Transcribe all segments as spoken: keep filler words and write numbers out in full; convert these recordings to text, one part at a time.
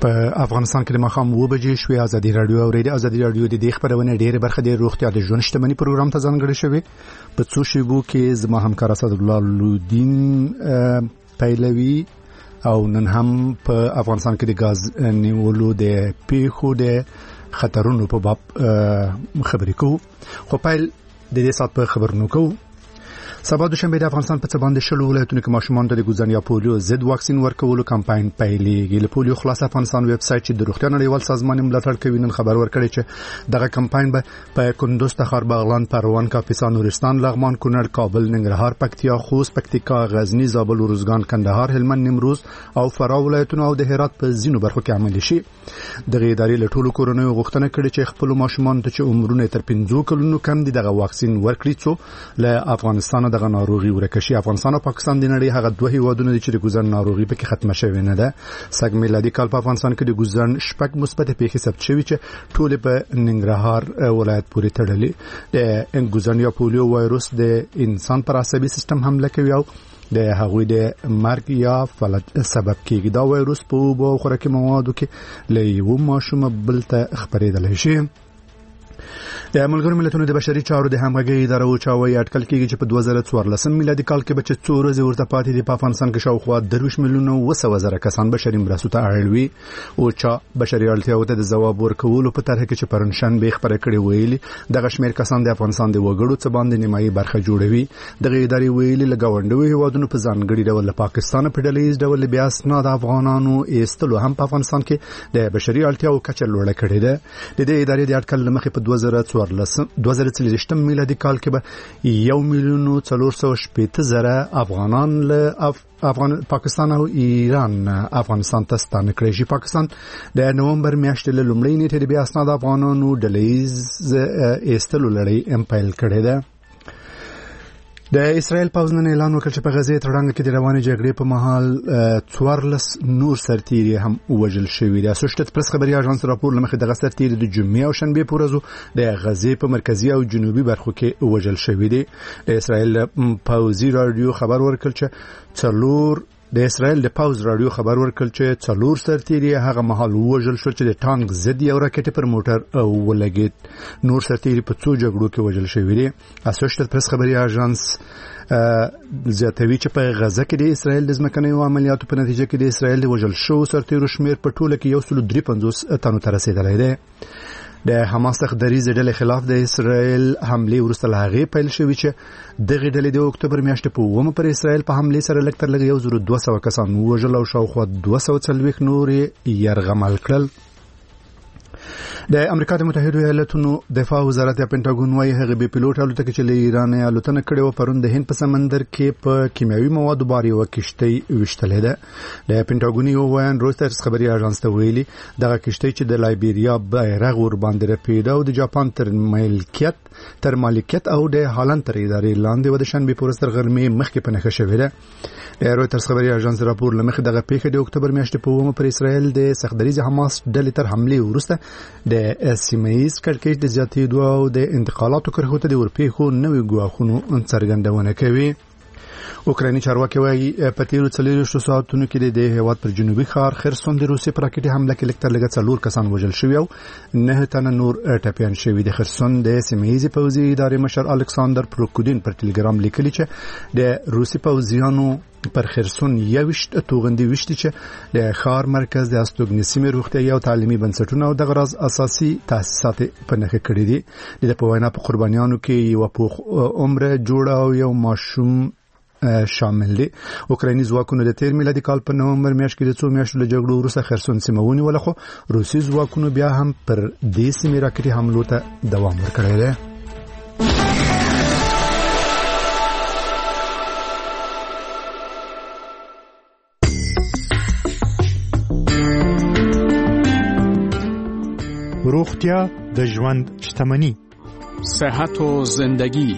په افغانستان کې د مخام و بجې شوې ازادي رادیو او ریډیو ازادي رادیو د دې خبرونه ډېره برخه د روغتیا د ژوند شتمنۍ پروګرام ته ځانګړې شوې په څو شیبو کې زما همکار اسد الله لودین پیلوي او نن هم په افغانستان کې د غاز نیولو د پیښو د خطرونو په باب خبرې کوو. خو پیل د دې سات په خبرونو کوو. سبا دوشنبه د افغانستان په څباندې شلو ولایتونو کې ماشومان ته د ګوزن یا پولیو ضد واکسین ورکولو کمپاین پیلېږي. له پولیو خلاص افغانستان ویب سټ چې د روغتیا نړیوال سازمان ملاتړ کوي نن خبر ورکړی چې دغه کمپاین به په کندوز، تخار، بغلان، پروان، کاپیسا، نورستان، لغمان، کونړ، کابل، ننګرهار، پکتیا، خوست، پکتیکا، غزنی، زابل، روزګان، کندهار، هلمند، نیمروز او فراه ولایتونو او د هرات په ځینو برخو کې عملي شي. دغه ادارې له ټولو کورنیو غوښتنه کړې چې خپل ماشومان ته چې عمرونه تر پنځه کلونو کم دي دغه واکسین ورکړي څو له افغانستان دغه ناروغي ورکشي. افغانستان او پاکستان د نړۍ هغه دوه هیوادونه دي چې د ګوزن ناروغي پکې ختمه شوې نه ده. سږ میلادي کال په افغانستان کې د ګوزن شپږ مثبت پیښې ثبت شوې چې ټول په ننګرهار ولایت پورې تړلې. د ګوزن یا پولیو وایروس د انسان پر عصبي سیستم حمله کوي او د هغوی د مرګ یا فلج سبب کیږي. دا وایروس په اوبو او خوراکي موادو کې له یو ماشوم بل ته خپرېدلی شي. د ملګرو ملتونو د بشري چارو د همغږي اداره او چاوي اټکل کېږي چې په دوه زره څوارلسم میلادي کال کې به چې څو ورځې ورته پاتې دي په افغانستان کې شاوخوا درویشت میلیونه و سوه زره کسان بشري مرستو ته اړ وي او چا بشري اړتیاو ته د ځواب ورکولو په طرح کې چې پرنشن به خبره کړې ویلي دغه شمیر کسان د افغانستان د وګړو څخه باندې نیمایي برخه جوړوي. دغه ادارې ویلي لګاونډوي هیوادونو په ځانګړي ډول له پاکستان په ډلهیز ډول بیا اسناد افغانانو ایستلو هم په افغانستان کې د بشري اړتیاو کچه لوړه کړې ده. د دې ادارې د اټکل لمخې په دوه زره څوارلسم دوه زره څلوېښتم میلادي کال کې به یو میلیون څلور سوه شپېته زره افغانان له افغان پاکستان او ایران افغانستان ته ستانه کړی شي. پاکستان د نومبر میاشتې له لومړۍ نیټې د بیا اسناد افغانانو ډلهیز ایستلو لړۍ هم پیل کړې ده. د اسرائیل پوځ نن اعلان وکړ چې په غزه تړانګه کې د روانې جګړې په مهال څوارلس نور سرتیري هم وژل شوي دي. اسوشیټډ پریس خبري اژانس راپور لمخې د سرتیري د جمعې او شنبه په ورځو د غزه په مرکزی او جنوبي برخو کې وژل شوي دي. د اسرائیل پوځي رادیو خبر ورکړ چې څلور د اسرائیل د پاوز رادیو خبر ورکړ چې څلور سرتیري هغه مهال وژل شو چې د ټانک ضد یو راکټ پر موټر ولګید. نور سرتیري په څو جګړو کې وژل شوي دي. اسوشیټډ پریس خبري اژانس زیاتوي چې په غزه کې د اسرائیل د ځمکنیو عملیاتو په نتیجه کې د اسرائیل د وژل شو سرتیرو شمیر په ټوله کې یو سل درې پنځوس تنو ته رسیدلی دی. د حماس تخدریزې ډلې خلاف د اسرائیل حمله ورسته لاغې پیل شوې چې دغه ډلې د اکتوبر میاشتې په اوومه پر اسرائیل په حمله سره لږ تر لږه یو زر دوه سوه کسان وژل او شاوخوا دوه سوه څلوېښت نور یرغمل کړل. د امریکا د متحده ایالاتونو دفاع وزارت یا پینټاګون وايي هغه به پیلوټ الوتکه چې له ایران الوتنه کړې و پرون د هند په سمندر کې په کیمیاوي موادو باري و کشتۍ وشتلې ده. د پینټاګون یو وایي رويټرز خبري اژانس ته ویلي دغه کشتۍ چې د لایبیریا بیرغ ور باندې رپیده او د جاپان تر ملکیت تر مالکیت او د هالند تر ادارې لاندې و د شنبه په ورځ تر غرمې مخکې په نښه شوې ده. رويټرز خبري اژانس راپور لمخې دغه پیښه د اکتوبر میاشتې په اوومه پر اسرائیل د سختدریز حماس ډلې تر حمله وروسته د سیمایز کړکېچ د زیاتېدو او د انتقالاتو کرښو ته د ورپېښو نوې ګواښونو څرګندونه کوي. اوکرایني چارواکي وايي په تیرو څلوېښتو ساعتونو کې د هیواد پر جنوبي ښار خرسون د روسي پر راکټي حمله کې لږ تر لږه څلور کسان وژل شوي او نه تنه نور ټپیان شوي دي. خرسون د سیمایي پوځي ادارې مشر الکساندر پروکودین پر ټلګرام لیکلي چې د روسي پوځیانو پر خرسون یوشت توغندي وشتي چې د ښار مرکز د استوګنسیمه روغتیايي او تعلیمي بنسټونه او د غراض اساسي تاسیسات په نښه کړی دي. د په وینا په قربانیانو کې یو پوخ عمر جوړ او یو ماشوم شامل دي. اوکرایني ځواکونو د تیر میلادي کال په نومبر میاشت کې د څو میاشتو له جګړو وروسته خرسون سیمه ونیوله خو روسي ځواکونو بیا هم پر دې سیمې راکټي حملو ته دوام ورکړی دی. روغتیا د ژوند شتمنی. صحت و زندگی.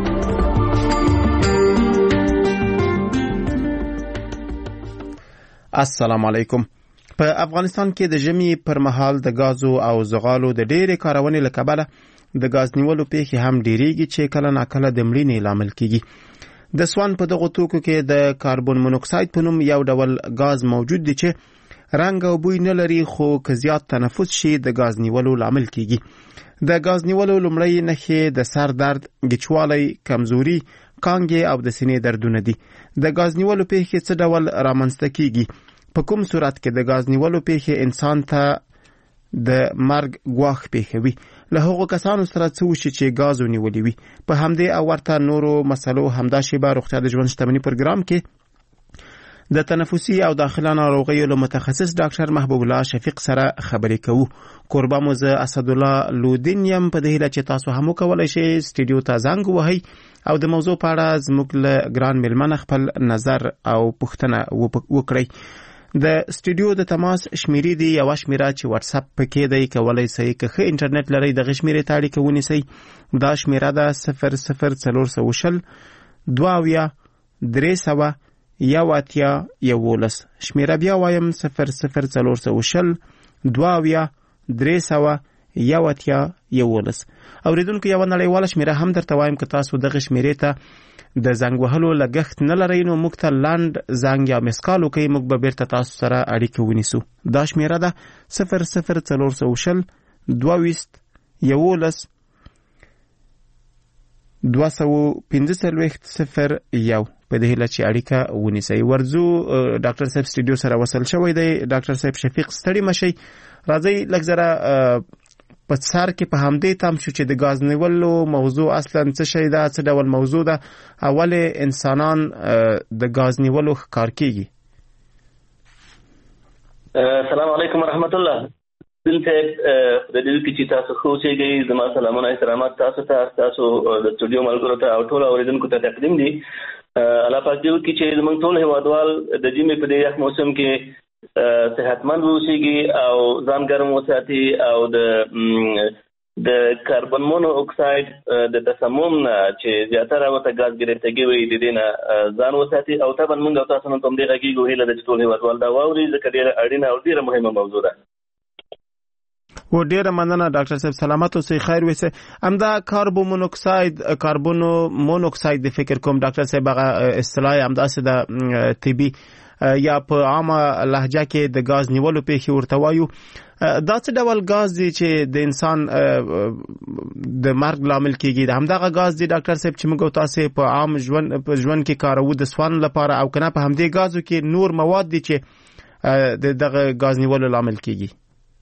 السلام علیکم. په افغانستان کې د ژمي پر مهال د غازو او زغالو د ډېرې کارونې له کبله د غاز نیولو پیښې هم ډېریږي چې کله ناکله د مړینې لامل کیږي. د سوان په دغه توکو کې د کاربن مونوکساید په نوم یو ډول غاز موجود دی چې رنګ او بوی نه لري، خو که زیات تنفس شي د ګاز نیولو لامل کیږي. د ګاز نیولو لومړی نښې د سر درد، ګچوالی، کمزوري، کانګې او د سینې دردونه دي. د ګاز نیولو پیښې څه ډول رامنځته کیږي؟ په کوم صورت کې د ګاز نیولو پیښې انسان ته د مرګ ګواښ پیښوي؟ له هغو کسانو سره څه وشي چې ګاز ونیولي وي؟ په همدې او ورته نورو مسلو همدا شیبه روغتیا د ژوند شتمني پروګرام کې د تنفسي او داخله ناروغیو له متخصص ډاکټر محبوب الله شفیق سره خبرې کوو. کوربه مو زه اسدالله لودین یم، په دې هیله چې تاسو هم وکولی شئ سټوډیو ته زنګ ووهئ او د موضوع په اړه زموږ له ګران میلمنه خپل نظر او پوښتنه وکړئ. د سټوډیو د تماس شمیرې دی یوه شمیره چې واتس اپ پکې دی، کولی شئ که ښه انټرنیټ لرئ دغې شمیرې ته اړیکه ونیسئ. دا شمیره ده صفر صفر څلور سوه شل دوه اویا درې سوه یو اتیا یولس. شمیره بیا وایم صفر صفر څلور سوه شل دوه اویا درې سوه یو اتیا یولس. اوریدونکو یوه نړیواله شمیره هم درته وایم که تاسو دغه شمیرې ته د زنګ وهلو لګښت نه لرئ نو موږ ته لنډ زنګ یا مسکال وکئ، موږ به بیرته تاسو سره اړیکه ونیسو. دا شمیره ده صفر صفر څلور سوه شل دوه ویشت یولس دوه سوه پنځه څلوېښت صفر یو. په دې هیله چې اړیکه ونیسئ. ورځو ډاکټر صاحب سټوډیو سره وصل شوی دی. ډاکټر صاحب شفیق ستړي مشئ، راځئ لږ ذره په سر کې په همدې تم شو چې د ګاز نیولو موضوع اصلا څه شی ده، څه ډول موضوع ده، اولې انسانان د ګاز نیولو ښکار کیږي. السلام علیکم ورحمت الله. دلته د دې کې چې تاسو خو چې زما سلامونه احترامات تاسو ته، تاسو د سټوډیو ملګرو ته او ټول اوریدونکو ته تقدیم دي. الله پاک دې وکړي چې زموږ ټول هیوادوال د ژمي په دې یخ موسم کې صحتمند واوسېږي او ځان ګرم وساتي او د د کاربن مونو اکساید د تسمم نه چې زیاتره ورته ګاز ګرفتګي وي د دې نه ځان وساتي. او طبعا موږ او تاسو نن په همدې غږیږو، هیله ده چې ټول هیوادوال دا واوري ځکه ډېره اړینه او ډېره مهمه موضوع ده. و ډیره مننه ډاکټر صاحب، سلامت اوسئ، خیر وسه. همدا کاربن مونوکساید کاربن مونوکساید د فکر کوم ډاکټر صاحب هغه اصطلاح همداسې د طبي یا په عامه لهجه کې د ګاز نیولو پیښې ورته وایو. دا څه ډول ګاز دی چې د انسان د مرګ لامل کیږي؟ همدغه ګاز دی ډاکټر صاحب چې موږ تاسو په عام ژوند په ژوند کې کاروو د سوان لپاره، او کنه په همدې ګازو کې نور مواد دي چې دغه ګاز نیولو لامل کیږي؟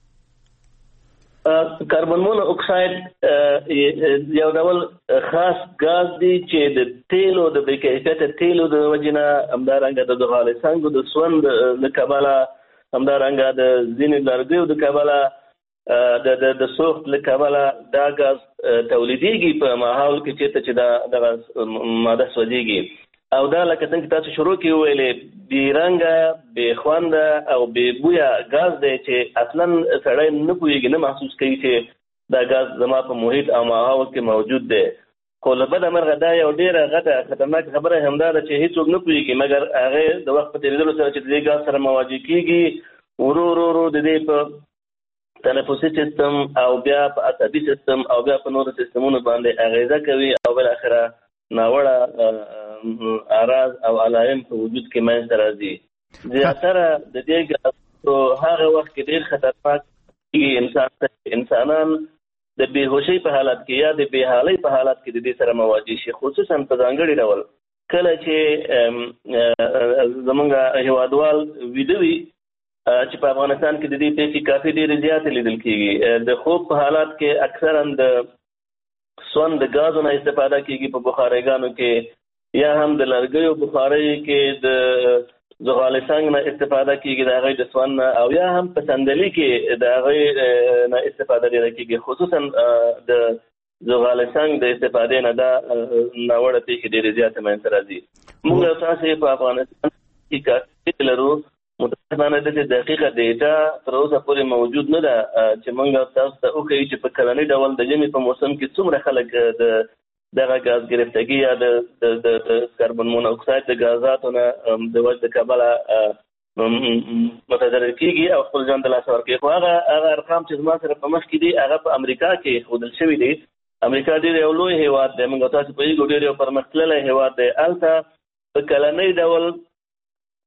کاربن مونو اکساید یو ډول خاص ګاز دی چې د تیلو د بې کیفیته تیلو د وجې نه، همدارنګه د ځغالې څانګو د سوند له کبله، همدارنګه د ځینې لرګیو د کبله، د د سوخت له کبله دا ګاز تولیدېږي په ماحول کې چېرته چې دا دغه ماده سوځېږي. او دا لکه څنګه تاسو شروع کې وویلې بې رنګه، بې خونده او بې بویه ګاز دی چې اصلا سړی نه پوهېږي، نه محسوس کوي چې دا ګاز زما په محیط او ماحول کې موجود دی. خو له بده مرغه دا یو ډېره غټه خطرناکه خبره همدا ده چې هېڅوک نه پوهېږي، مګر هغې د وخت په تېرېدلو سره چې د دې ګاز سره مواجه کېږي، ورو ورو ورو د دې په تنفسي سیستم او بیا په عصبي سیستم او بیا په نورو سیستمونو باندې اغېزه کوي او بالاخره ناوړه اعراض او علائم په وجود کې منځته راځي. زیاتره د دې ګاز هغه وخت کې ډېر خطرناک کېږي انسان ته، انسانان د بېهوشۍ په حالت کې یا د بېحالۍ په حالت کې د دې سره مواجه شي، خصوصا په ځانګړي ډول کله چې زمونږ هیوادوال ویده وي چې په افغانستان کې د دې پیښې کافي ډېرې زیاتې لیدل کېږي. د خوب په حالات کې اکثرا د سون د ګازو نه استفاده کېږي په بخاریګانو کې، یا هم د لرګیو بخارۍ کې د ځغالې څنګ نه استفاده کېږي د هغې د سون نه، او یا هم په صندلي کې د هغې نه استفاده ډېره کېږي، خصوصا د ځغالې څنګ د استفادې نه دا ناوړه پیښې ډېرې زیاتې منځته راځي. موږ تاسې په افغانستان کې کافي لرو، متاسفانه داسې دقیقه ډیټا تر اوسه پورې موجود نه ده چې موږ تاسو ته وښیو چې په کلني ډول د ژمي په موسم کې څومره خلک د دغه ګاز ګرفتګي یا د کاربن مونوکساید د ګازاتو نه د وجې د کبله متضرر کېږي او خپل ژوند د لاسه ورکوي. خو هغه هغه ارقام چې زما سره په مخ کې دي هغه په امریکا کې ښودل شوي دي. امریکا ډېر یو لوی هېواد دی، موږ تاسو پوهېږو ډېر یو پرمختللی هېواد دی. هلته په کلنۍ ډول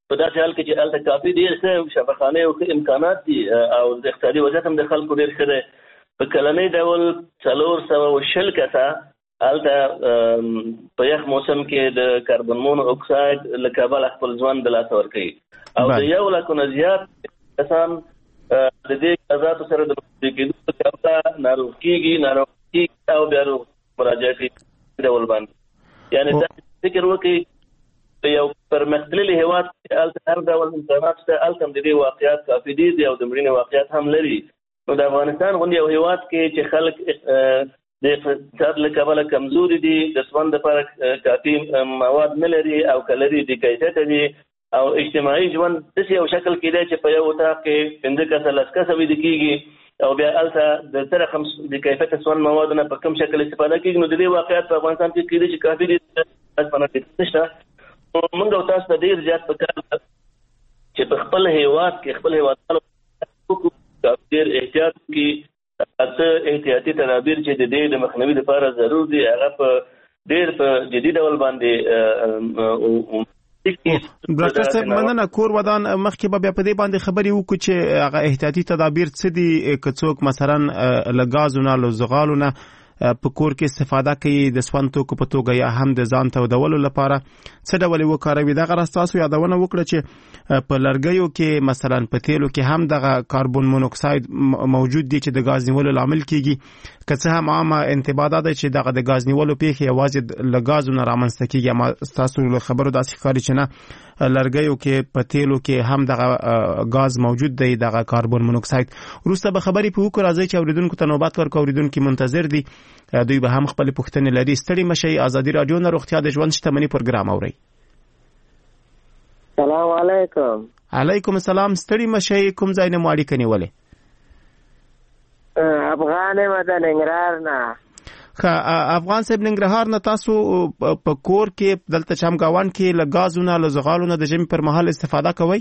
په داسې حال کې چې هلته کافي ډېر ښه شفاخانې او ښه امکانات دي او د اقتصادي وضعیت هم د خلکو ډېر ښه دی. په کلنۍ ډول څلور سوه او شل کسه هلته په یخ موسم کې د کاربن مون اکساید له کبله خپل ژوند د لاسه ورکوي او د یو لکو نه زیات کسان د دې غذاتو سره د مخ کېدو په کبله ناروغ کېږي ناروغ کېږي او بیا روغ مراجعه کوي ډول باندې. یعنې دا فکر وکړئ یو پرمختللي هېواد کې هلته هر ډول امکانات شته، هلته هم د دې واقعیات کافي ډېر دي او د مړینې واقعیات هم لري. نو د افغانستان غوندې یو هېواد کې چې خلک د اقتصاد له کبله کمزوري دي، د سون دپاره کافي مواد نه لري او که لري د کیفیته دي او اجتماعي ژوند داسې یو شکل کې دی چې په یو اتاق کې پنځه کسه لس کسه ویده کېږي او بیا هلته د تر رقم د کیفیته سون موادو نه په کوم شکل استفاده کېږي. نو د دې واقعیات په افغانستان کې کېدای چې کافي دي نشته. موږ او تاسو ته ډېر زیات پکار ده چې په خپل هېواد کې خپل هېوادوالو ډېر احتیاط وکړي. څه احتیاطي تدابیر چې د دې د مخنیوي لپاره ضرور دي هغه په ډېر په جدي ډول باندې. ډاکټر صاحب مننه. کور ودان مخکې به بیا په دې باندې خبرې وکړو چې هغه احتیاطي تدابیر څه دي که څوک مثلا له ګازو نه له زغالو نه په کور کې استفاده کوي د سون توکو په توګه یا هم د ځان تودولو لپاره څه ډول وکاروي. دغه راز تاسو یادونه وکړه چې په لرګیو کې مثلا په تیلو کې هم دغه کاربن مونوکساید موجود دي چې د ګاز نیولو لامل کیږي. که څه هم عامه انتباه ده چې دغه د ګاز نیولو پیښې یوازې له ګازو نه رامنځته کیږي، اما تاسو له خبرو داسې ښکاري چې نه، لرګیو کې په تیلو کې هم دغه ګاز موجود دی، دغه کاربن مونوکساید. وروسته به خبرې په وکړو. راځئ چې اوریدونکو ته نوبت ورکړو. اوریدونکي منتظر دي، دوی به هم خپل پوښتنې لري. ستړي مشئ. ازادي راډیو نه روغتیا د ژوند شتمني پروګرام اورئ. سلام علیکم. علیکم السلام. ستړي مشئ. کوم ځای نه مو اړیکه نیولې؟ افغان یم د ننګرهار نه. ښه افغان صاحب، ننګرهار نه تاسو په کور کې دلته چمګاون کې له ګازو نه له زغالو نه د ژمي پر مهال استفاده کوئ؟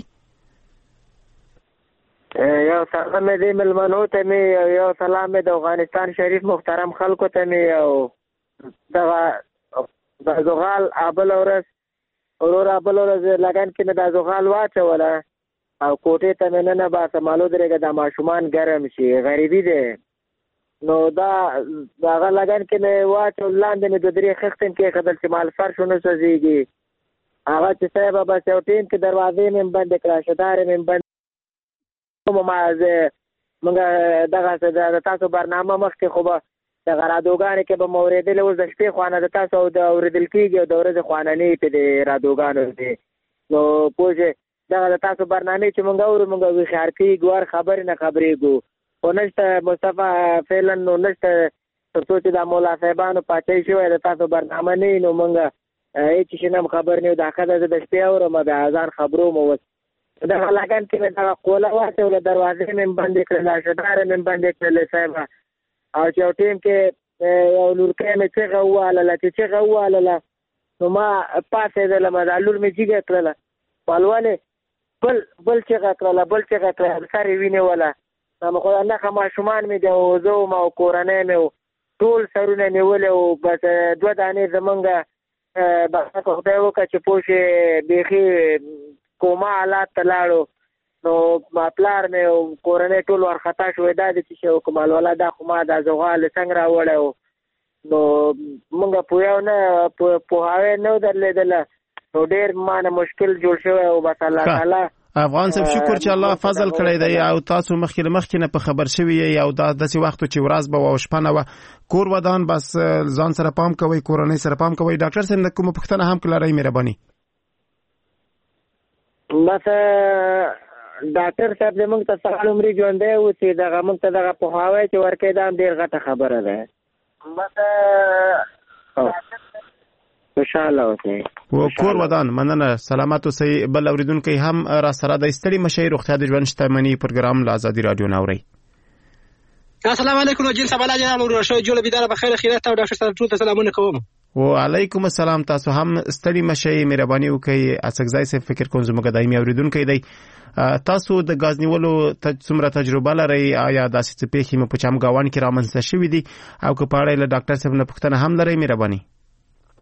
یو سلام دې ملمنو ته مې یو سلام د افغانستان شریف محترم خلکو ته مې او دغه د زغال ابل ورځ ورور ابل ورځ لګن کې مې د زغال واچوله او کوټې ته مې نه باسه مالو درېږه د ماشومان ګرم شي، غریبي دی. نو دا دغه لګن کې مې واچول، لاندې مې دوه درې خښتې مې کېښودل چې مال فرش ونه سوځېږي. هغه چې صاحبه بس یو ټیم کې دروازې مې بندې کړه، شدارې مې بند ما زه مونږ دغه د تاسو برنامه مخکې خو به دغه رادیوګانې کې به مو اورېدلې، اوس د شپې خوانه د تاسو د اورېدل کېږي او د ورځې خواننې په دې رادیوګانو دي. نو پوه شئ دغه د تاسو برنامې چې مونږ اورو مونږ هوښیار کېږو، هر خبرې نه خبرېږو. خو نشته مصطفی فعلا نو نشته تر څو چې د مولا صاحبانو پاچاهي شوی د تاسو برنامه نه وي نو مونږ هېڅ شي نه هم خبر نه یو. دا ښه ده زه د شپې اورم د اذان خبرو مو اوس دغه لګن کې مې دغه قوله واچوله، دروازې مې بندې کړلې، شدارې مې بندې کړلې صاحبه. او چې یو ټیم کې یو لورکۍ مې چغه ووهلله، چې چغه ووهلله نو ما پاڅېدلم، دا لور مې جګه کړله، ویل ولې بل بل چغه کړله بل چغه کړله، سر یې ونیوله. نو خو نښه ماشومان مې دي او زه وم او کورنۍ مې ټول سرونه نیولې او بس دوه دانې زمونږ بس خدای وکړه چې پوه شې بیخي کوما حالات ته لاړو. نو ما پلار مې او کورنۍ ټول وارخطا شوې، دا دې چې شی وکړم الولا دا خو ما دا زغال څنګه راوړی و. نو مونږ پوهیو نه پوهاوی نه و درلېدله، نو ډېر ما نه مشکل جوړ شوی و. بس الله تعالی افغان صاحب شکر چې الله فضل کړی دی او تاسو مخکې له مخکې نه په خبر شوي یې او دا داسې وخت چې ورځ به وه او شپه نه وه. کور ودان بس ځان سره پام کوئ، کورنۍ سره پام کوئ. ډاکټر صاحب د کومه پوښتنه هم که لرئ مهرباني؟ بس ډاکټر صاحب زموږ ته سهال عمري ژوندی اوسي، دغه موږ ته دغه پوهاوی چې ورکوي دا هم ډېر غټه خبره ده. بس خوشحاله اوسئ. کور ودان مننه، سلامت اوسئ. بل اورېدونکی هم را سره دی. ستړي مشئ. روغتیا د ژوند شتمني پروګرام له ازادي راډیو نه اورئ. السلام علیکم جنس بالا جلال ورور شو جوړ بيدار بخیر خیرات او ډاکټر صاحب ټول ته سلامونه کوم. وعلیکم السلام. تاسو هم ستړي مشئ، مهرباني وکئ. اسکزای صاحب فکر کوم زموږ دایمي اوریدونکي دی. تاسو د ګاز نیولو څومره تجربه لرئ؟ آیا داسې څه پیښې مو په چمګاون کې رامنځته شوي دي او که په اړه له ډاکټر صاحب نه پوښتنه هم لرئ مهرباني؟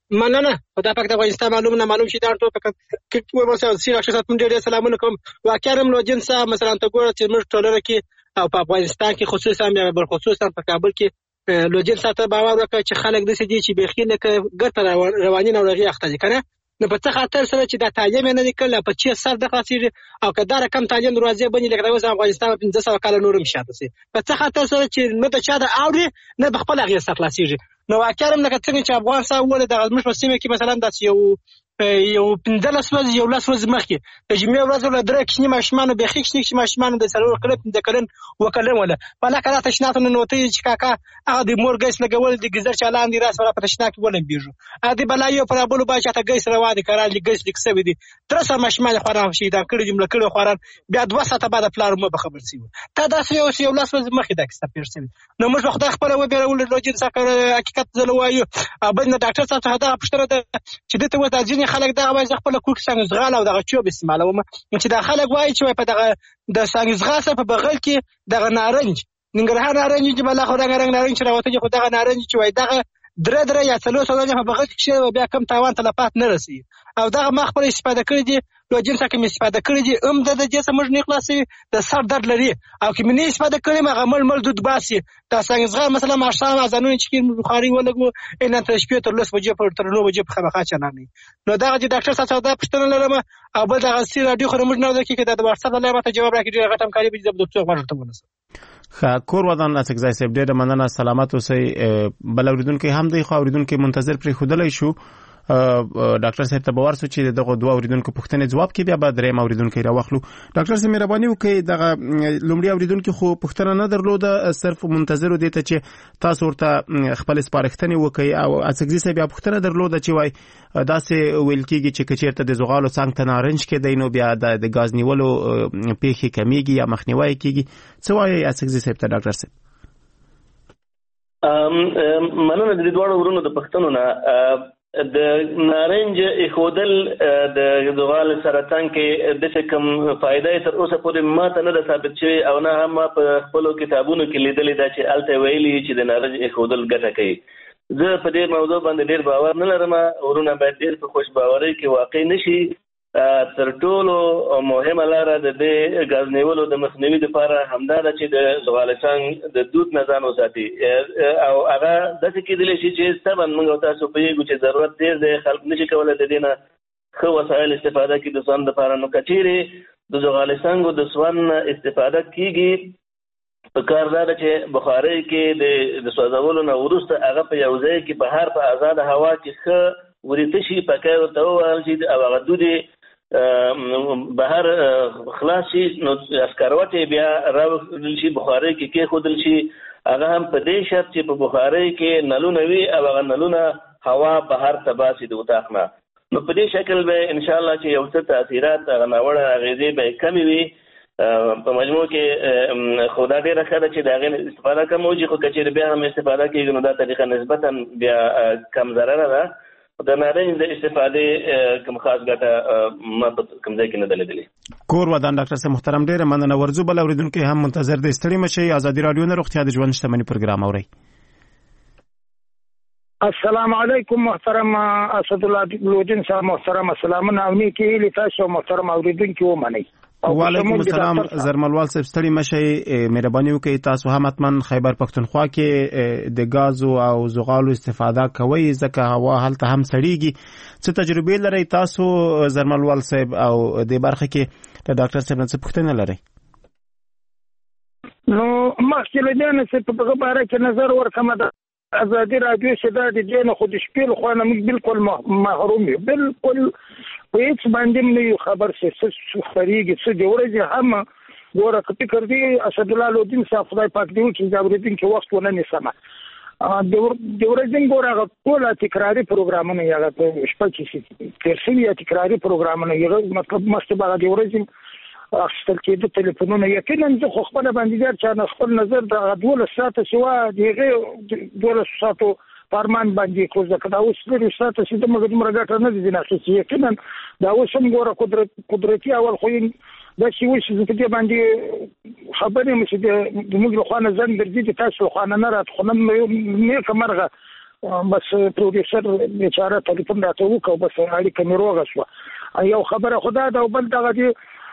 مننه خدای پاک د افغانستان معلوم نه معلوم شي دا ټول پکې کوم مثلا سیر ډاکټر صاحب ډېر سلامونه کوم واقعا هم لوجن صاحب مثلا ته ګوره چې موږ ټولنه کې او په افغانستان کې خصوصا یا بل خصوصا په کابل کې لوجن صاحب ته باور وکړي چې خلک د سې دي چې بخي نه ګټه رواني ناروغي اخته دي کنه نو په څه خاطر سره چې دا تعلیم نه نکړل په چې سر د خاصي او کدا رقم تعلیم دروازه بنې لکه اوس افغانستان پنځه سوه کال نورم شاته سي په څه خاطر سره چې نه د چا د اوري نه د خپل هغه سره خلاصيږي نو واقعا هم لکه څنګه چې افغان صاحب ول د غزمش په سیمه کې مثلا داس یو یو پنځلس ورځې یو لاس ورځې مخکې د جمعې ورځ ول درې کښنی ماشمان به خښ نشي ماشمان د سلور کلب د کلن وکلن ولا فلا کله تشنات نو نوتي چې کاکا هغه د مور ګیس لګول د گزر چالان دي راس ولا پرشنا کې ولن بیجو ا دې بلایو پر ابلو باچا ته ګیس روا دي کارال دي ګیس لیک سوي دي تر سره ماشمان خوران شي دا کړي جمله کړي خوران بیا دوه ساعته بعد پلار مو به خبر سي ته دا یو یو لاس ورځې مخکې دا کیسه پیښ شي نو موږ خدای خپل و بیرول لوجین سکه حقیقت زلوایو ابد نه ډاکټر صاحب ته دا پښتنه چې دته و د ځینې خلک دا وایي خپل کوک څنګه زغال او دغه چوب استعمالوم چې دا خلک وایي چې په دغه د څنګه زغاسه په بغل کې دغه نارنج ننګرهار نارنج چې بل خو دغه رنگ نارنج راوته خو دغه نارنج چې وایي دغه درې درې یا څلور څلور په بغل کې بیا کم تاوان تلفات نه رسي او دغه ما خپل استفاده کړی دي لوجین څخه مې استفاده کړی دي هم د دې څخه موږ نه خلاصي د سر درد لري او کې مې نه استفاده کړی ما غمل مل دود باسي دا څنګه زغال مثلا ماشام ازانونه چې بخاري ولګو ان ته شپې تر لس بجې پر تر نو بجې په خبره چنه نه نو دا چې ډاکټر صاحب دا پښتنه لرم او بل دا غسی رادیو خو موږ نه د کې د واتس اپ له ماته جواب راکړي غټم کاری به د دکتور ورته ونس خا کور ودان اسکزای سیب ډېر مننه سلامت اوسئ بل اوریدونکو هم دی خو اوریدونکو منتظر پرې خودلای شو ډاکټر صاحب ته باور سو چې دغه دوه اوریدونکو پوښتنې جواب کې بیا به درې اوریدونکو راوخلو ډاکټر صاحب مهرباني وکړئ دغه لومړی اوریدونکو خو پوښتنه نه درلوده صرف منتظر و دي ته چې تاسو ورته خپل سپارښتنې وکړئ او اسکزي صاحب بیا پوښتنه درلوده چې وای داسې ویل کېږي چې کچېرته د زغالو څنګه تنارنج کې دینو بیا د غاز نیولو پیخي کمیږي یا مخنیوي کیږي څه وایي اسکزي صاحب ته ډاکټر صاحب ام مننه د دوه ورونو د پښتنو نه د نارنج اخودل د زغال سرطان کې د کوم فائدې تر اوسه پورې ماته نه ثابت شوی او نه هم په خپل کتابونو کې لیدل دا چې الته ویلي چې د نارنج اخودل ګټه کوي زه په دې موضوع باندې ډیر باور نه لرم ورونه باید ډیر په خوش باورۍ کې واقع نشي تر ټولو مهمه لاره د دې غاز نیولو د مخنیوي لپاره همدا ده چې د زغالستان د دود نه ځان وساتي او هغه داسې کېدلی شي چې طبعا موږ تاسو په یو چې ضرورت ډېر دی خلک نشي کولای د دې نه ښه وسایل استفاده کړي د ځان لپاره نو کچېرې د زغالستان د سوان استفاده کیږي په کار دا چې بخارۍ کې د سوځولو نه وروسته هغه په یو ځای کې بهر په آزاد هوا کې ښه ورته شي پکې ورته وایي چې هغه دودي بهر خلاص شي نو اسکروټي بیا راوړل شي بخارۍ کې کې خودل شي هغه هم په دې شرط چې په بخارۍ کې نلونه وي او هغه نلونه هوا بهر تباسي د وتاخ نه نو په دې شکل به ان شاء الله چې یو څه تاثیرات هغه ناوړه اغیزې به کمی وي په مجموع کې خدا دې راخره چې دا غن استفاده کوم چې خو کچې بیا هم استفاده کوي نو دا طریقه نسبتا بیا کم ضرر ده د نارنج د استفادې کوم خاص ګټه ما کوم ځای کې نه دلیدلې کور ودان ډاکټر صاحب محترم ډېر مننه ورزو بل اوریدونکو هم منتظر دي ستړي مشي ازادي رادیو نه روغتیا د ژوند شتمنۍ پروګرام اوري السلام علیکم محترم اسد الله لوجین صاحب محترم سلامونه او نیکی لتاسو محترم اوریدونکو ومنئ وعلیکم السلام زرملوال صاحب ستړي مشي مهرباني وکړئ تاسو هم حتمن خیبر پختونخوا کې د غازو او زغالو استفاده کوئ ځکه هوا هلته هم سړیږي څه تجربه لرئ تاسو زرملوال صاحب او د برخه کې د ډاکټر صاحب څخه پوښتنه لرئ نو مخکې له دې نه څه په هغه باره کې نظر ورکړم ازادي رادیو شدا د دې نه خود شپې خو نه بالکل محروم یو بالکل په هیڅ باندې نه خبر څه څه خبرېږي څه دی ورځي هم ګوره کپی کړی اسد الله لودین صاحب خدای پاک دی چې زابردین کې وخت ونه نسمه د ورځین ګوره ټول تکراری پروګرامونه یغه په شپه کې تر څو تکراری پروګرامونه یغه مطلب مستبه د ورځین اخستل کېده ټلیفونونه یقینا زه خو خپل باندې ډېر چا خپل نظر د دوله ساعته سوا دیغه دوله ساعتو فرمان باندې کوز کدا اوس لري ساعته چې د مګد مرګه نه دي نه چې یقینا دا اوس هم ګوره قدرت قدرتي اول خو دا چې وش چې دې باندې خبرې مې چې د موږ له خوانه زن درځي چې تاسو خوانه نه رات خو نه کومرغه بس پروډوسر بیچاره ټلیفون راته وکړ بس اړیکه مې روغه شوه یو خبره خدا دا بل دغه دی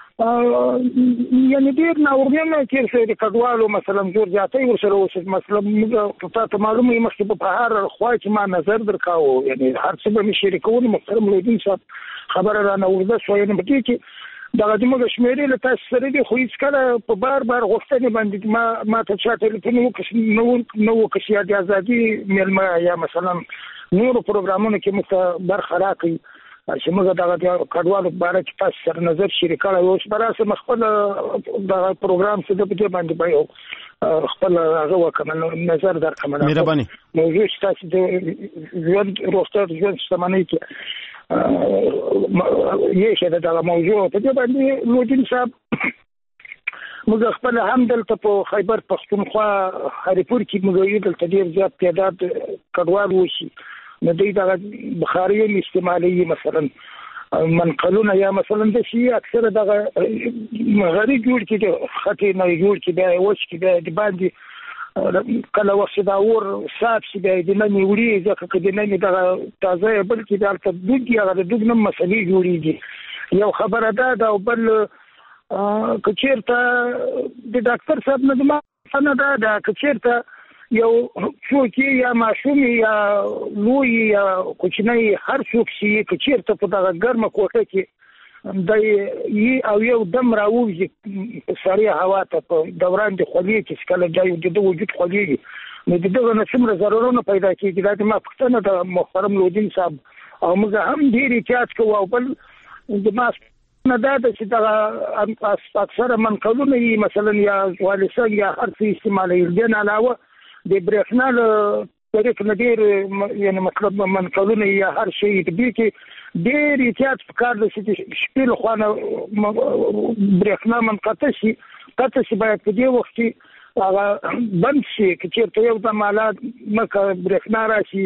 یعنی ډیر ناورینه کې څه د کډوالو مثلا جوړ جاتای ورسره اوس مثلا موږ ته معلومه یم چې په هر خوا چې ما نظر درکاو یعنی هر څه به مې شریکول محترم لودین صاحب خبره را نورده شو یعنی په دې کې دغه د موږ شمیرې له تاسو سره دی خو هیڅ کله په بار بار غوښتنې باندې ما ما ته چا ټلیفون وکړ نو نو وکړ چې د ازادي ملما یا مثلا نور پروګرامونو کې مخ برخه راکړي چې موږ دغه د کډوالو باره کې تاسو سره نظر شریکاله اوس براسه مخبل دغه پروګرام څه د په باندې به خپل هغه وکړم نظر درکمه مهرباني موضوع تاسو د ژوند روغتیا ژوند شتمنۍ کې یې شه دا موضوع په دې باندې لودین صاحب موږ خپل هم دلته په خیبر پښتونخوا هریپور کې موږ یو دلته ډیر زیات تعداد کډوال وشي نو دوی دا بخاریون استعمالي مثلا منقلونه یا مثلا د شي اکثر د غری جوړ کې خطي نه جوړ کې به وښ کې به د باندې کله وخت دا ور صاحب شي به د نن وړي ځکه چې د نن دا تازه بلکې د الته دوی هغه د دوی نم مسلې جوړيږي یو خبره ده دا بل کچیرته د ډاکټر صاحب نه د ما نه دا کچیرته یو څوک یا ماشوم یا لوی یا کوچنی هر څوک شي کچیرته په دغه ګرمه کوټه کې د یي او یو دم راوځي سړی هوا ته په دوران د خولې کې کله جای د وجود خولې نو دغه نسمره ضرورونه پیدا کیږي دا ما پښتنه د محترم لودین صاحب او موږ هم ډیر احتیاط کوو او بل د ما نه دا چې دا اکثر منقلونه مثلا یا والسان یا هر څه استعمالي دي نه علاوه د برېښنا له طریق نه ډېر یعنی مطلب منقلونه یا هر شی دې کې ډېر احتیاط پکار دی چې شپې له خوا نه برېښنا منقطع شي قطع شي باید په دې وخت کې هغه بند شي که چېرته یو دم حالات مکه برېښنا راشي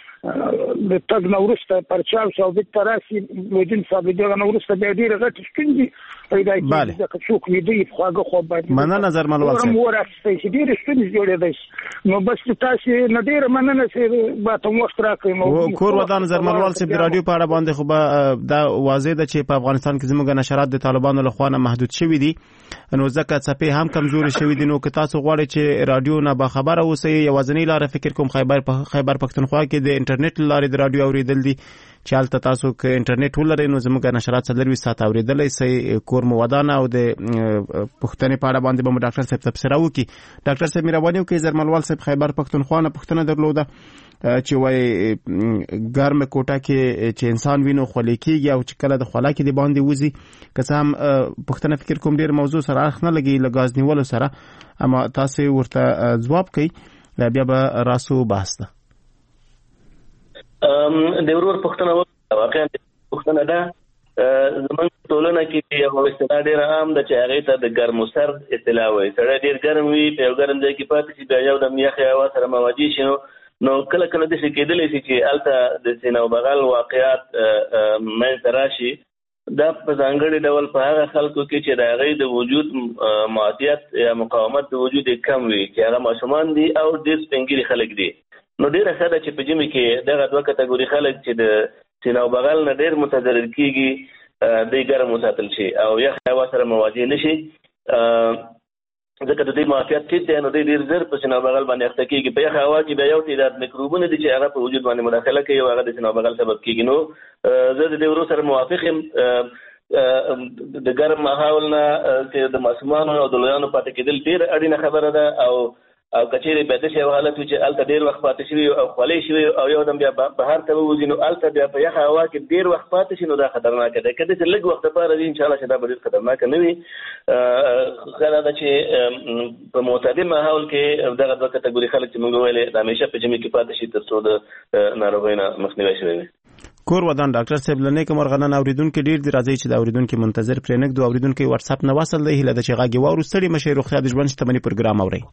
د تګ نه وروسته پرچاو شي او بیرته راشي لودین صاحب دغه نه وروسته بیا ډېرې غټې ستونزې پیدا کېږي ځکه څوک ویده وي په خواږه خوب باندې مننه نظر ملوال صاحب ورستی چې ډېرې ستونزې جوړېدی شي نو بس تاسې نه ډېره مننه چې ماته وخت راکړئ کور ودان نظر ملوال صاحب د راډیو په اړه باندې خو به دا واضح ده چې په افغانستان کې زموږ نشرات د طالبانو له خوا نه محدود شوي دي نو ځکه څپې هم کمزوري شوي دي نو که تاسو غواړئ چې راډیو نه باخبره اوسئ یوازینۍ لاره فکر کوم خیبر خیبر پښتونخوا کې د انټرنیټ له لارې د راډیو اوریدل دي چې هلته تاسو که انټرنیټ ولرئ نو زموږ نشرات څلرویشت ساعته اوریدلی شئ کور مو ودانه او د پوښتنې په اړه باندې به مو ډاکټر صاحب تبصره وکړي ډاکټر صاحب مهرباني وکړئ زرملوال صاحب خیبر پښتونخوا نه پوښتنه درلوده چې وایي ګرمه کوټه کې چې انسان وینو خولې کېږي او چې کله د خوله کې د باندې وځي که څه هم پوښتنه فکر کوم ډېر موضوع سره اړخ نه لګي له ګاز نیولو سره اما تاسې ورته ځواب کوئ بیا به راسو بحث ده د ورور پښتنه واقعا پښتنه ده زمونږ ټولنه کې یو اصطلاح ډېره عام ده چې هغې ته د ګرمو سرد اصطلاح وایي سړی ډېر ګرم وي په یو ګرم ځای کې پاتې شي بیا یو دم یخې هوا سره مواجه شي نو نو کله کله داسې کېدلی شي چې هلته د سینه او بغل واقعات منځته راشي دا په ځانګړي ډول په هغه خلکو کې چې د هغې د وجود معافیت یا مقاومت د وجود کم وي چې هغه ماشومان دي او ډېر سپین ږیري خلک دي نو ډېره ښه ده چې په ژمي کې دغه دوه کټګوري خلک چې د سینه او بغل نه ډېر متضرر کېږي دوی ګرم وساتل شي او یخ هوا سره مواجه نه شي ځکه د دوی معافیت ټیټ دی نو دوی ډېر ژر په سینه او بغل باندې اخته کېږي په یخه هوا کې بیا یو تعداد میکروبونه دي چې هغه په وجود باندې مداخله کوي او هغه د سینه او بغل سبب کېږي نو زه د دې ورو سره موافق یم د ګرم ماحول نه چې د ماشومانو او د لویانو پاتې کېدل ډېر اړینه خبره ده او او کچېرې به داسې یو حالت وي چې هلته ډېر وخت پاتې شوي او خولې شوي او یو دم بیا بهر ته ووځي نو هلته بیا په یخه هوا کې ډېر وخت پاتې شي نو دا خطرناکه ده که داسې لږ وخت دپاره وي انشاءالله چې دا به ډېر خطرناکه نه وي ښه دا ده چې په معتدل ماحول کې دغه دوه کټګوري خلک چې موږ ویلې د همیشه په ژمي کې پاتې شي تر څو د ناروغیو نه مخنیوی شوی وي کور ودان ډاکټر صاحب له نیکه مرغه اوریدونکي ډېر دي راځي چې د اوریدونکي منتظر پرې نږدو اوریدونکي واتساپ نه وصل دی هیله ده چې غږ یې واورو ستړي مشئ روغتیا د ژوند شتمني پروګرام اورئ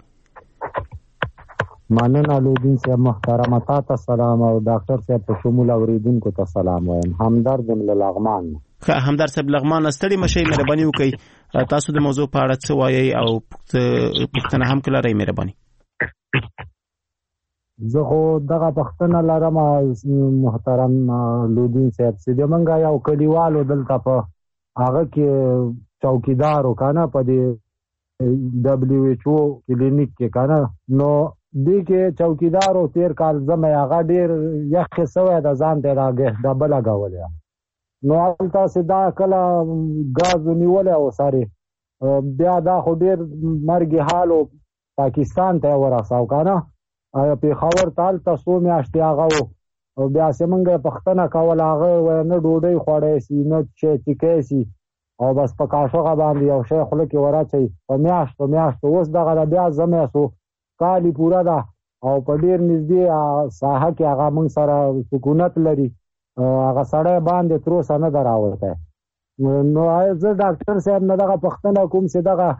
مننه لودین صاحب محترمه تا ته سلام او ډاکټر صاحب په شمول اوریدونکو ته سلام وایم همدرد یم له لغمان همدرد صاحب لغمان ستړي مشئ مهرباني وکړئ تاسو د موضوع په اړه څه وایئ او پوښتنه هم که لرئ مهرباني زه خو دغه پښتنه لرم محترم لودین صاحب چې د منګه یو کلیوالو دلته په هغه کې چوکیدارو کنه په دې دبليو ایچ او کلینیک کې کنه نو دې کې چوکیدارو تیر کال زمه هغه ډیر یخ سوی د ځان ته راګه ډبل غولیا نو هلته سدا کله غاز نیولې او ساري بیا دا خو ډیر مرګ حالو پاکستان ته ورساو کنه په خاور تال تاسو میاشتي هغه او بیا سیمنګ پښتنه کول هغه نه ډوډۍ خوړې سي نه چې چکې سي او بس په کاشوغه باندې یو شیخ خلک وراچي په میاشت په میاشت اوس دغه بیا زمه سو کالی پورا دا او په ډیر نږدې ساحه کې هغه موږ سره سکونت لري هغه سړی باندې تر اوسه نه دراوته نو زه ډاکټر صاحب نه دغه پښتنه کوم چې دغه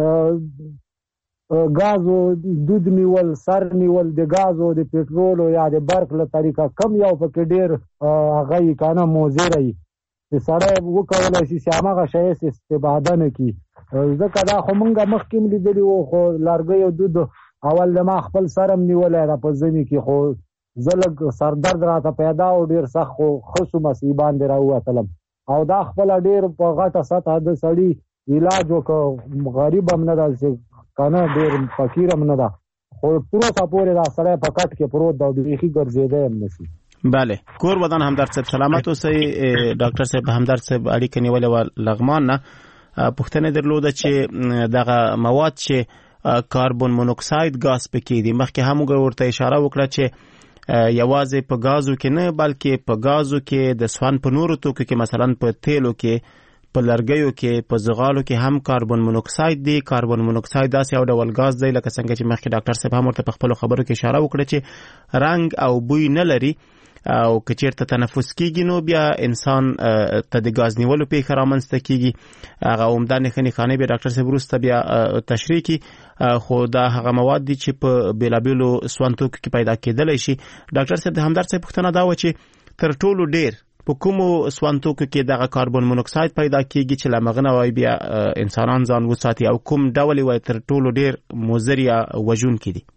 غازو دود نیول سر نیول د غازو د پټرول یا د برق له طریقه کم یو پکې ډیر هغه کنه موزري چې سړی وکولای شي چې هغه شی استفاده نه کی ځکه دا خو مونږه مخکې لیدلی وو خو لارګي او دود اول د ما خپل سرم نیولای را په ځمې کې خو زلګ سردرد راته پیدا او ډیر سخت خو خصو مصیبان دی راوتلم او دا خپل ډیر په غټه سطح د سړی علاج وکړ غریب هم نه دل کنه ډیر فقیر هم نه ده خو پورا سپورې دا سړی په کټ کې پروت دا د ریخي ګرځېده هم نشي بله کور ودان همدرد صاحب سلامت اوسئ ډاکټر صاحب همدرد صاحب اړیکه نیولې و لغمان نه پوښتنه درلوده چې دغه مواد چې کاربن مونوکساید غاز پکې دي مخکې هم ورته اشاره وکړه چې یوازې په غازو کې نه بلکې په غازو کې د سوان په نورو توکو کې مثلا په تیلو کې په لرګیو کې په زغالو کې هم کاربن مونوکساید دی کاربن مونوکساید داسې یو ډول غاز دی لکه څنګه چې مخکې ډاکټر صاحب هم ورته په خپلو خبرو کې اشاره وکړه چې رنګ او بوی نه لري او که چیرته تنفس کیږي نو بیا انسان ته د غاز نیولو پیښه رامنځته کیږي هغه عمده نښې نښانې به ډاکټر صاحب وروسته بیا تشریح کړي خو دا هغه مواد دي چې په بېلابېلو سون توکو کې پیدا کېدلی شي ډاکټر صاحب د همدرد صاحب پوښتنه دا وه چې تر ټولو ډېر په کومو سون توکو کې دغه کاربن مونوکساید پیدا کیږي چې له هغه نه وایي بیا انسانان ځان وساتي او کوم ډول یې وایي تر ټولو ډېر مضر یا وژونکي دي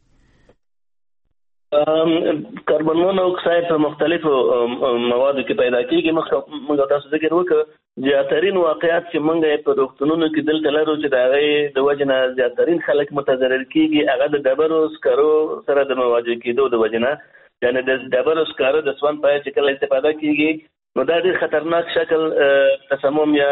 کاربن مونوکساید په مختلفو موادو کې پیدا کیږي موږ تاسو ذکر وکړو زیاترین واقعیت چې موږ په روغتونونو کې دلته لرو چې د هغې د وجې نه زیاترین خلک متضرر کیږي هغه د ډبرو سکرو سره د مواجه کېدو د وجې نه یعنې د ډبرو سکرو د سون په چې کله استفاده کیږي نو دا ډېر خطرناک شکل تسمم یا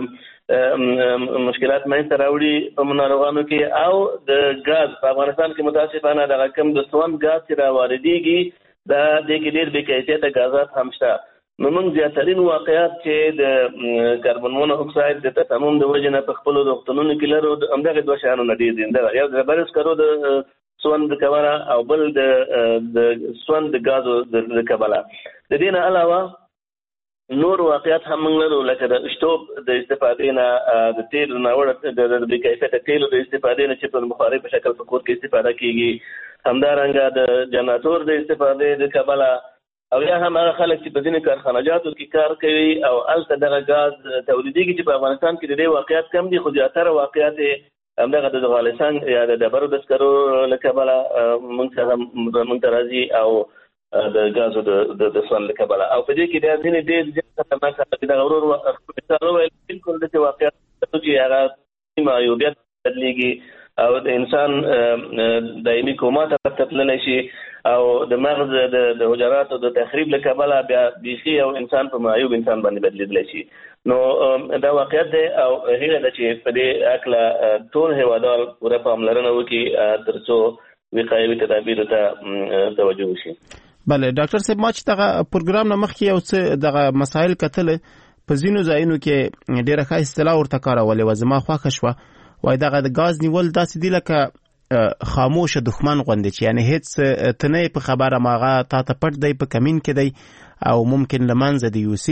مشکلات منځته راوړي په ناروغانو کې او د غاز په افغانستان کې متاسفانه دغه کم د سون غاز چې راواردېږي دا د کې ډېر بې کیفیته غازات هم شته نو موږ زیاترین واقعیات چې د کاربن مونوکساید د تسمم د وجې نه په خپلو روغتونونو کې لرو همدغې دوه شیانو نه ډېر دي یو د ډبرو سکرو د سون د کبله او بل د سون د غازو د کبله د دې نه علاوه نور واقعیت هم موږ لرو لکه د اشتوب د استفادې نه د تیلو ناوړه د بې کیفیته تیلو د استفادې نه چې په بخارۍ په شکل په کور کې استفاده کیږي همدارنګه د جنراتور د استفادې د کبله او یا هم هغه خلک چې په ځینې کارخانجاتو کې کار کوي او هلته دغه غاز تولیدېږي چې په افغانستان کې د دې واقعیت کم دي خو زیاتره واقعیت یې همدغه د غالستان یا د ډبرو د سکرو له کبله موږ څخه موږ ته راځي او د غازو د سون له کبله او په دې کې د ځینې ډېر خطرناک خلک دغه ورور وویل بالکل داسې واقعیت چې هغه معیوبیت بدلېږي او د انسان دایمي کوما ته تللی شي او د مغز د حجراتو د تخریب له کبله بیا بیخي او انسان په معیوب انسان باندې بدلېدلی شي نو دا واقعیت دی او هیله ده چې په دې هکله ټول هېوادوال پوره پاملرنه وکړي تر څو وقایوي تدابیرو ته توجه وشي بله ډاکټر صاحب ما چې دغه پروګرام نه مخکې یو څه دغه مسایل کتل په ځینو ځایونو کې ډېره ښه اصطلاح ورته کارولې وه زما خوښه شوه وایي دغه د غاز نیول داسې دي لکه خاموشه دښمن غوندې چې یعنې هېڅ ته نه یې په خبره ماغه تا ته پټ دی په کمین کې دی او ممکن له منځه دې یوسي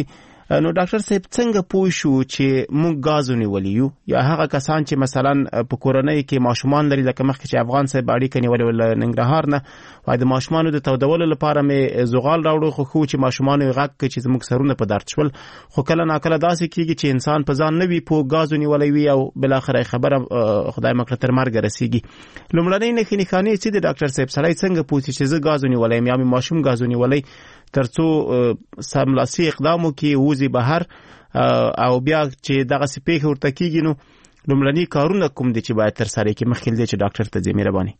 نو ډاکټر صاحب څنګه پوه شو چې موږ غاز ونیولې یو یا هغه کسان چې مثلا په کورنۍ کې ماشومان لري لکه مخکې چې افغان صاحب اړیکه نیولې ول ننګرهار نه وای د ماشومانو د تودولو لپاره مې زغال راوړو خو خو چې ماشومان یې غږ کوي چې زموږ سرونه په درد شول خو کله ناکله داسې کیږي چې انسان په ځان نه وي په غاز ونیولې وي او بل اخر خبره خدای مکړه تر مرګ رسیږي لومړنۍ نښې نښانې چې د ډاکټر صاحب سړی څنګه پوښتنه چې زه غاز ونیولې یم یا ماشوم غاز ونیولې ترڅو سملاسي اقدام وکړي وځي بهر او بیا چې دغه سپېخ ورته کیږي نو لومړني کارونه کوم دي چې باید تر سره کې مخکې دي چې ډاکټر ته ځي مهرباني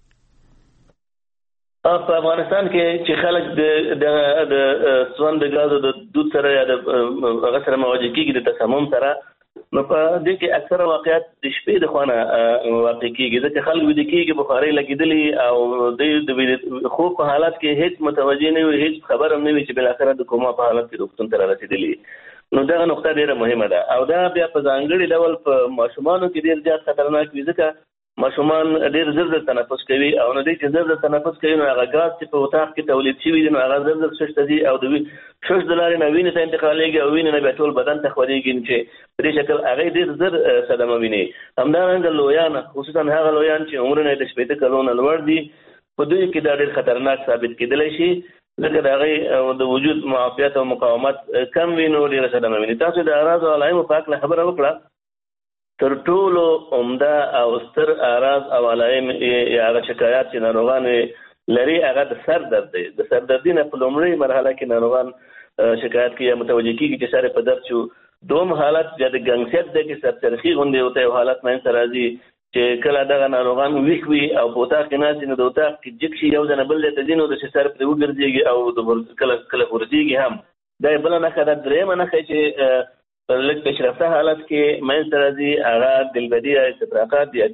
په افغانستان کې چې خلک د د سون د غاز د دود سره یا د هغه سره مواجه کیږي د تسمم سره نو په دې کې اکثره واقعیت د شپې د خوانه واقع کیږي ځکه خلک وې د کیږي بخاري لګیدلی او د خوب په حالت کې هیڅ متوجه نه وي هیڅ خبر هم نه وي چې بل اخر د کومه په حالت کې روغتون ته رسیدلی نو دا نقطه ډیره مهمه ده او دا بیا په ځانګړي ډول په ماشومانو کې ډیر زیات خطرناک وي ځکه ماشومان ډیر زر زر تنفس کوي او نو دې چې زر زر تنفس کوي نو هغه غاز چې په وطاق کې تولید شوی دی نو هغه زر زر شش تدي او د شش دلار نه وینې ته انتقالېږي او وینې نه به ټول بدن ته خوريږي چې په دې شکل هغه ډیر زر صدمه ویني همدارنګه لویان خصوصا هغه لویان چې عمر نه د شپږ کلونو لوړ دي په دوی کې دا ډیر خطرناک ثابت کېدلی شي لکه د هغه د وجود معافیت او مقاومت کم وینو ډیر صدمه ویني تاسو د اراض او علایمو په اړه خبره وکړه تر ټولو عمده او ستر اراض او علایم یا هغه شکایات چې ناروغان لري هغه د سر درد دی د سر درد نه په لومړی مرحله کې ناروغان شکایت کوي متوجه کیږي چې سر په درد شو دوم حالت د ګنګسیت د کې سر چرخي غونډه وته او حالت مې سره راځي چې کله دغه ناروغان ویښ وي او په وطاق کې ناست نو د وطاق کې جګ شي یو ځنه بل ته ځینو د سر په وګرځيږي او د کله کله ورځيږي هم دا بل نه خدای درېم نه چې لکه پیشرفته حالت کې مې سره دي هغه دلبدي استفراقات یا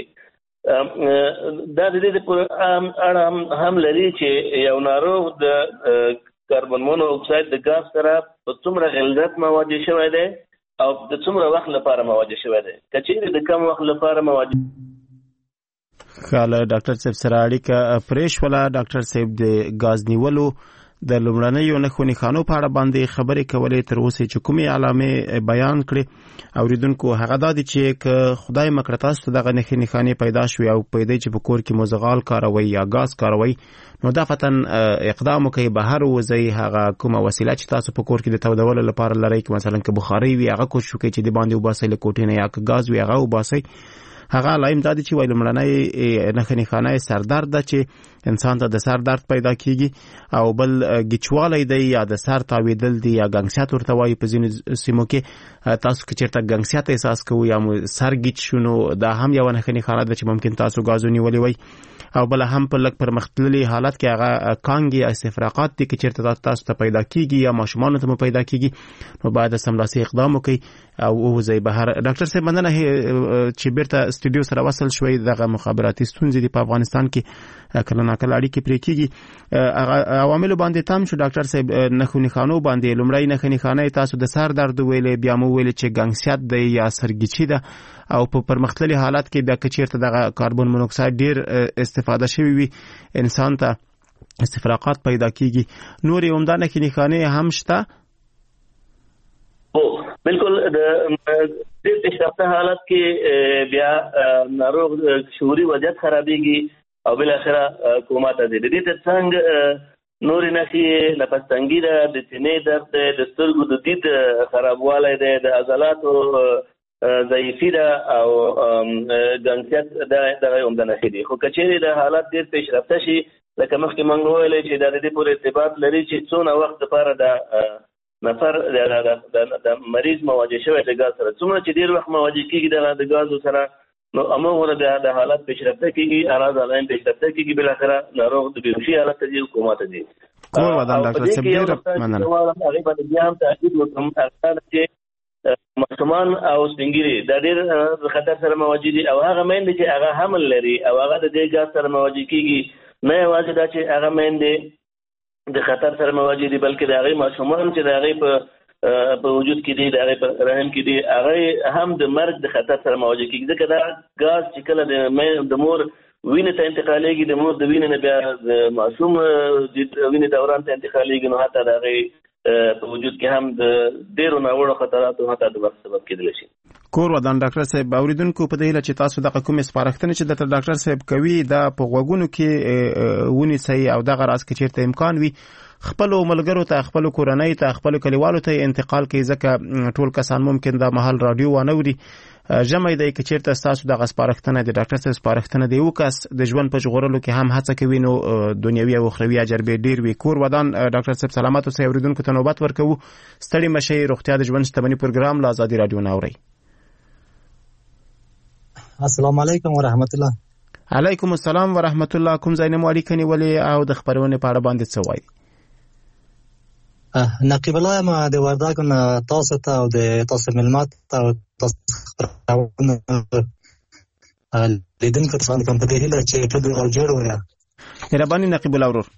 کانګي دا د دې په اړه هم لري چې یو ناروغ د کاربن مونو اکساید د غاز سره په څومره غلظت مواجه شوی دی او د څومره وخت لپاره مواجه شوی دی کچېره د کم وخت لپاره مواجه خاله ډاکټر صاحب سره اړیکه پرېښ ولا ډاکټر صاحب د غاز نیولو د لومړنیو نښو نښانو په اړه باندې خبرې کولې تر اوسه چې کومې علامې بیان کړې اوریدونکو هغه دا دي چې خدای مکړه تاسو ته دغه نښې نښانې پیدا شوي او پیدا چې په کور کې مزغال کاروي یا غاز کاروي نو دا فتن اقدام کوي بهر وځي هغه کومه وسیله چې تاسو په کور کې د تودولو لپاره لري چې مثلا که بخاري وي هغه کوشش وکړي چې د باندې وباسي له کوټې نه یا که غاز وي هغه وباسي هغه لایم دا دي چې وایي لومړنۍ نښې نښانې سر درد ده چې انسان ته د سر درد پیدا کیږي او بل گیچوالی دی یا د سر تاویدل دی یا ګنګسیات ورته وایي په ځینو سیمو کې تاسو که چېرته ګنګسیات احساس کوئ یا سر گیچ شو نو دا هم یوه نښه نښانه ده چې ممکن تاسو ګاز ونیولی وئ او بل هم په لږ پرمختللي حالت کې هغه کانګې یا استفراقات دي که چېرته تاسو ته پیدا کیږي یا ماشومانو ته مو پیدا کیږي نو باید سملاسي اقدام وکړئ او ووځئ بهر. ډاکټر صاحب مننه چې بیرته استودیو سره وصل شوئ. دغه مخابراتي ستونزې دي په افغانستان کې کله ناکله اړیکې پرې کیږي عواملو باندې تم شو. ډاکټر صاحب نښو نښانو باندې لومړی نښه نښانه تاسو د سر درد ویلې بیا مو ویلې چې ګنګسیات دی یا سرګیچي ده او په پرمختللي حالت کې د کچیرته دغه کاربن مونوکساید ډیر استفاده شوی وي انسان ته استفراقات پیدا کیږي. نورې عمده نښې نښانې هم شته؟ او بالکل د دې پیشرفته حالت کې بیا ناروغ شعوري وضعیت خرابېږي او بل اخره کوما ته دي. د دې ترڅنګ نور نښې نفس تنګي ده، د سینې درد ده، د سترګو د دید خرابوالی ده، د عضلاتو ضعیفي ده او ګنګسیت دغه عمده نښې دي. خو کچېرې د حالت ډېر پیشرفته شي لکه مخکې موږ وویلی چې دا د دې پورې ارتباط لري چې څونه وخت لپاره د نفر د مریض مواجه شوی د ګاز سره څومره چې ډېر وخت مواجه کېږي د ګازو سره نو هماغومره د حالت پیشرفته کېږي، اراز علایم پیشرفته کېږي، بالاخره ناروغ د بېهوشي حالت ته ځي او کوما ته ځي. کور ودان ډاکټر صاحب ډېره مننه. هغې باندې بیا هم تاکید وکړم هغه چې ماشومان او سپین ږیري دا ډېر خطر سره مواجه دي او هغه میندې چې هغه حمل لري او هغه د دې ګاز سره مواجه کېږي نه یوازې دا چې هغه میندې د خطر سره مواجه دي بلکې د هغې ماشومان چې د هغې په په وجود کې دي د هغې په رحم کې دي هغه هم د مرګ د خطر سره مواجه کېږي ځکه دا ګاز چې کله د مور وینې ته انتقالېږي د مور د وینې نه بیا د ماشوم وینې دوران ته انتقالېږي نو حتی د هغې په وجود کې هم د ډیرو ناوړه خطراتو حتی د مرګ سبب کېدلی شي. کور ودان ډاکټر صاحب اوریدونکو په دې لچ تاسو د کوم سپارښتنه چې د ډاکټر صاحب کوي دا په غوګونو کې ونیسي او دغه راز کې چیرته امکان وي خپل ملګرو ته خپل کورنۍ ته خپل کلیوالو ته انتقال کوي ځکه ټول کسان ممکن د محل رادیو ونوري جمع دی چې چیرته تاسو دغه سپارښتنه د ډاکټر صاحب سپارښتنه دی وکاس د ژوند په ژغورلو کې هم هڅه کوي نو دنیوي او اخروی اجر به ډیر وي. کور ودان ډاکټر صاحب سلامات اوسئ. اوریدونکو ته نوبت ورکوو ستړي مشي روغتیا د ژوند شتمنۍ پروګرام له آزادي رادیو ناوري. السلام علیکم ورحمت الله. علیکم السلام ورحمت الله. کوم ځای نه مو اړیکه نیولې او د خبرونه په اړه باندې څه وایي؟ نقیب الله ما د وردګو نه تاسو ته او د تاسو ملمات او تاسو خبرونه لیدونکو ته څنګه کوم په دې هیله چې ټول او جوړ وي. مهرباني نقیب الله ورور.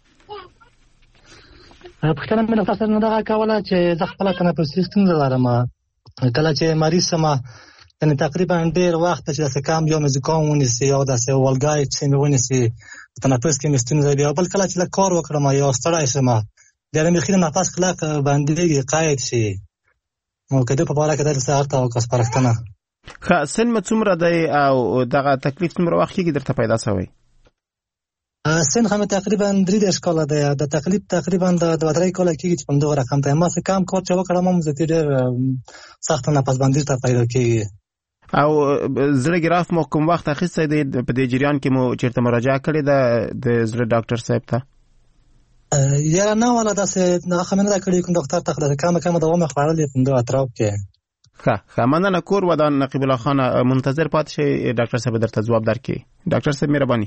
پښتنه مې تاسو نه دا کوله چې زه خپل تنفسي ستونزه لرم. کله چې مریض سم یعنی تقریبا ډیر وخت چې داسې کم یو مزکام ونیسي یا داسې ولګای چې مې ونیسي تنفس کې مې ستونزه بیا بل کله چې کار وکړم یا ستړی شم بیا مې خېل نفس خلاق باندې قاید شي نو کده په اړه کې د ساعت او کس پرختنه ښه سن مې څومره دی او دغه تکلیف څومره وخت کې درته پیدا شوی؟ سن هم تقریبا درې د ښکاله دی د تکلیف تقریبا د دوه درې کاله کې چې په دغه رقم ته ما څه کم کار چې وکړم هم زه ډېر سخت نفس بندي ته پیدا کېږي. او زړه ګراف مو کوم وخت اخیستی دی په دې جریان کې مو چیرته مراجعه کړې ده د زړه ډاکټر صاحب ته؟ یا نه ولا داسې نه خمن را کړی کوم ډاکټر ته د کم کم دوام خبرلې په دغه اطراف کې. ښه ښه مننه. کور ودان نقیب الله خان منتظر پاتې شئ ډاکټر صاحب درته ځواب درکړي. ډاکټر صاحب مهرباني.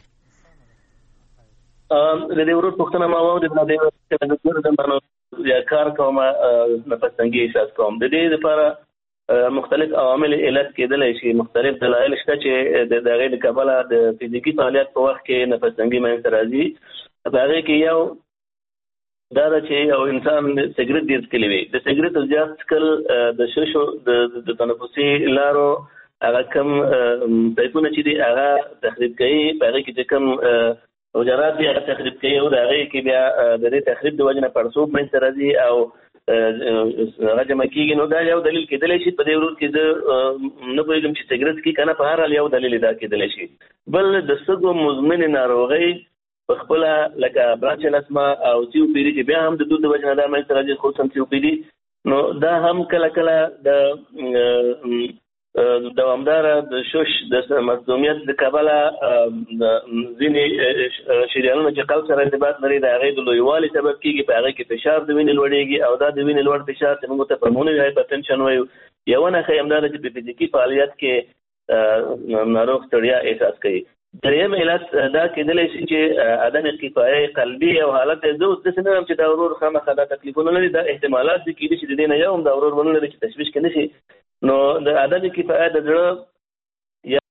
د دې ورو پښتنه ما وو د دې د ګور د منو یا کار کوم نفس تنګي احساس کوم. د دې لپاره مختلف عوامل علت کېدلی شي. مختلف دلایل شته چې د دغه د کبله د فزیکی فعالیت په وخت کې نفس تنګي منځ راځي. په هغه کې یو دا چې یو انسان سګریټ ډیر څکلی وي. د سګریټ زیات څکل د ششو د تنفسي لارو هغه کم پایپونه چې دي هغه تخریب کوي. په هغه کې چې کم حجرات بیا تخریب کوي او د هغې کې بیا د دې تخریب د وجې نه پړسوب منځته راځي او هغه جمع کېږي. نو دا یو دلیل کېدلی شي. په دې ورځ کې زه نه پوهېږم چې سګرټ څکي که نه په هر حال یو دلیل دا کېدلی شي. بل د سږو مزمنې ناروغۍ په خپله لکه برانچ اسما او سی او پي ډي چې بیا هم د دود د وجې نه دا منځته راځي خصوصا سی او پي ډي نو دا هم کله کله د دوامداره د شش د مصدومیت د کبله ځینې شریانونه چې قلب سره ارتباط لري د هغې د لویوالي سبب کېږي. په هغې کې فشار د وینې لوړېږي او دا د وینې لوړ فشار چې موږ ته پلمونري هایپرټنشن وایو. یوه نښه همدا ده چې په فزیکي فعالیت کې ناروغ ستړیا احساس کوي. دریم علت دا کېدلی شي چې عدم کفایه قلبي او حالت زه اوس داسې نه یم چې دا ورور خامخا دا تکلیفونه لري. دا احتمالات دي کېدای شي د دې نه یو هم دا ورور ونه لري چې تشویش کې نه شي. نو د عدم کفایه د زړه یا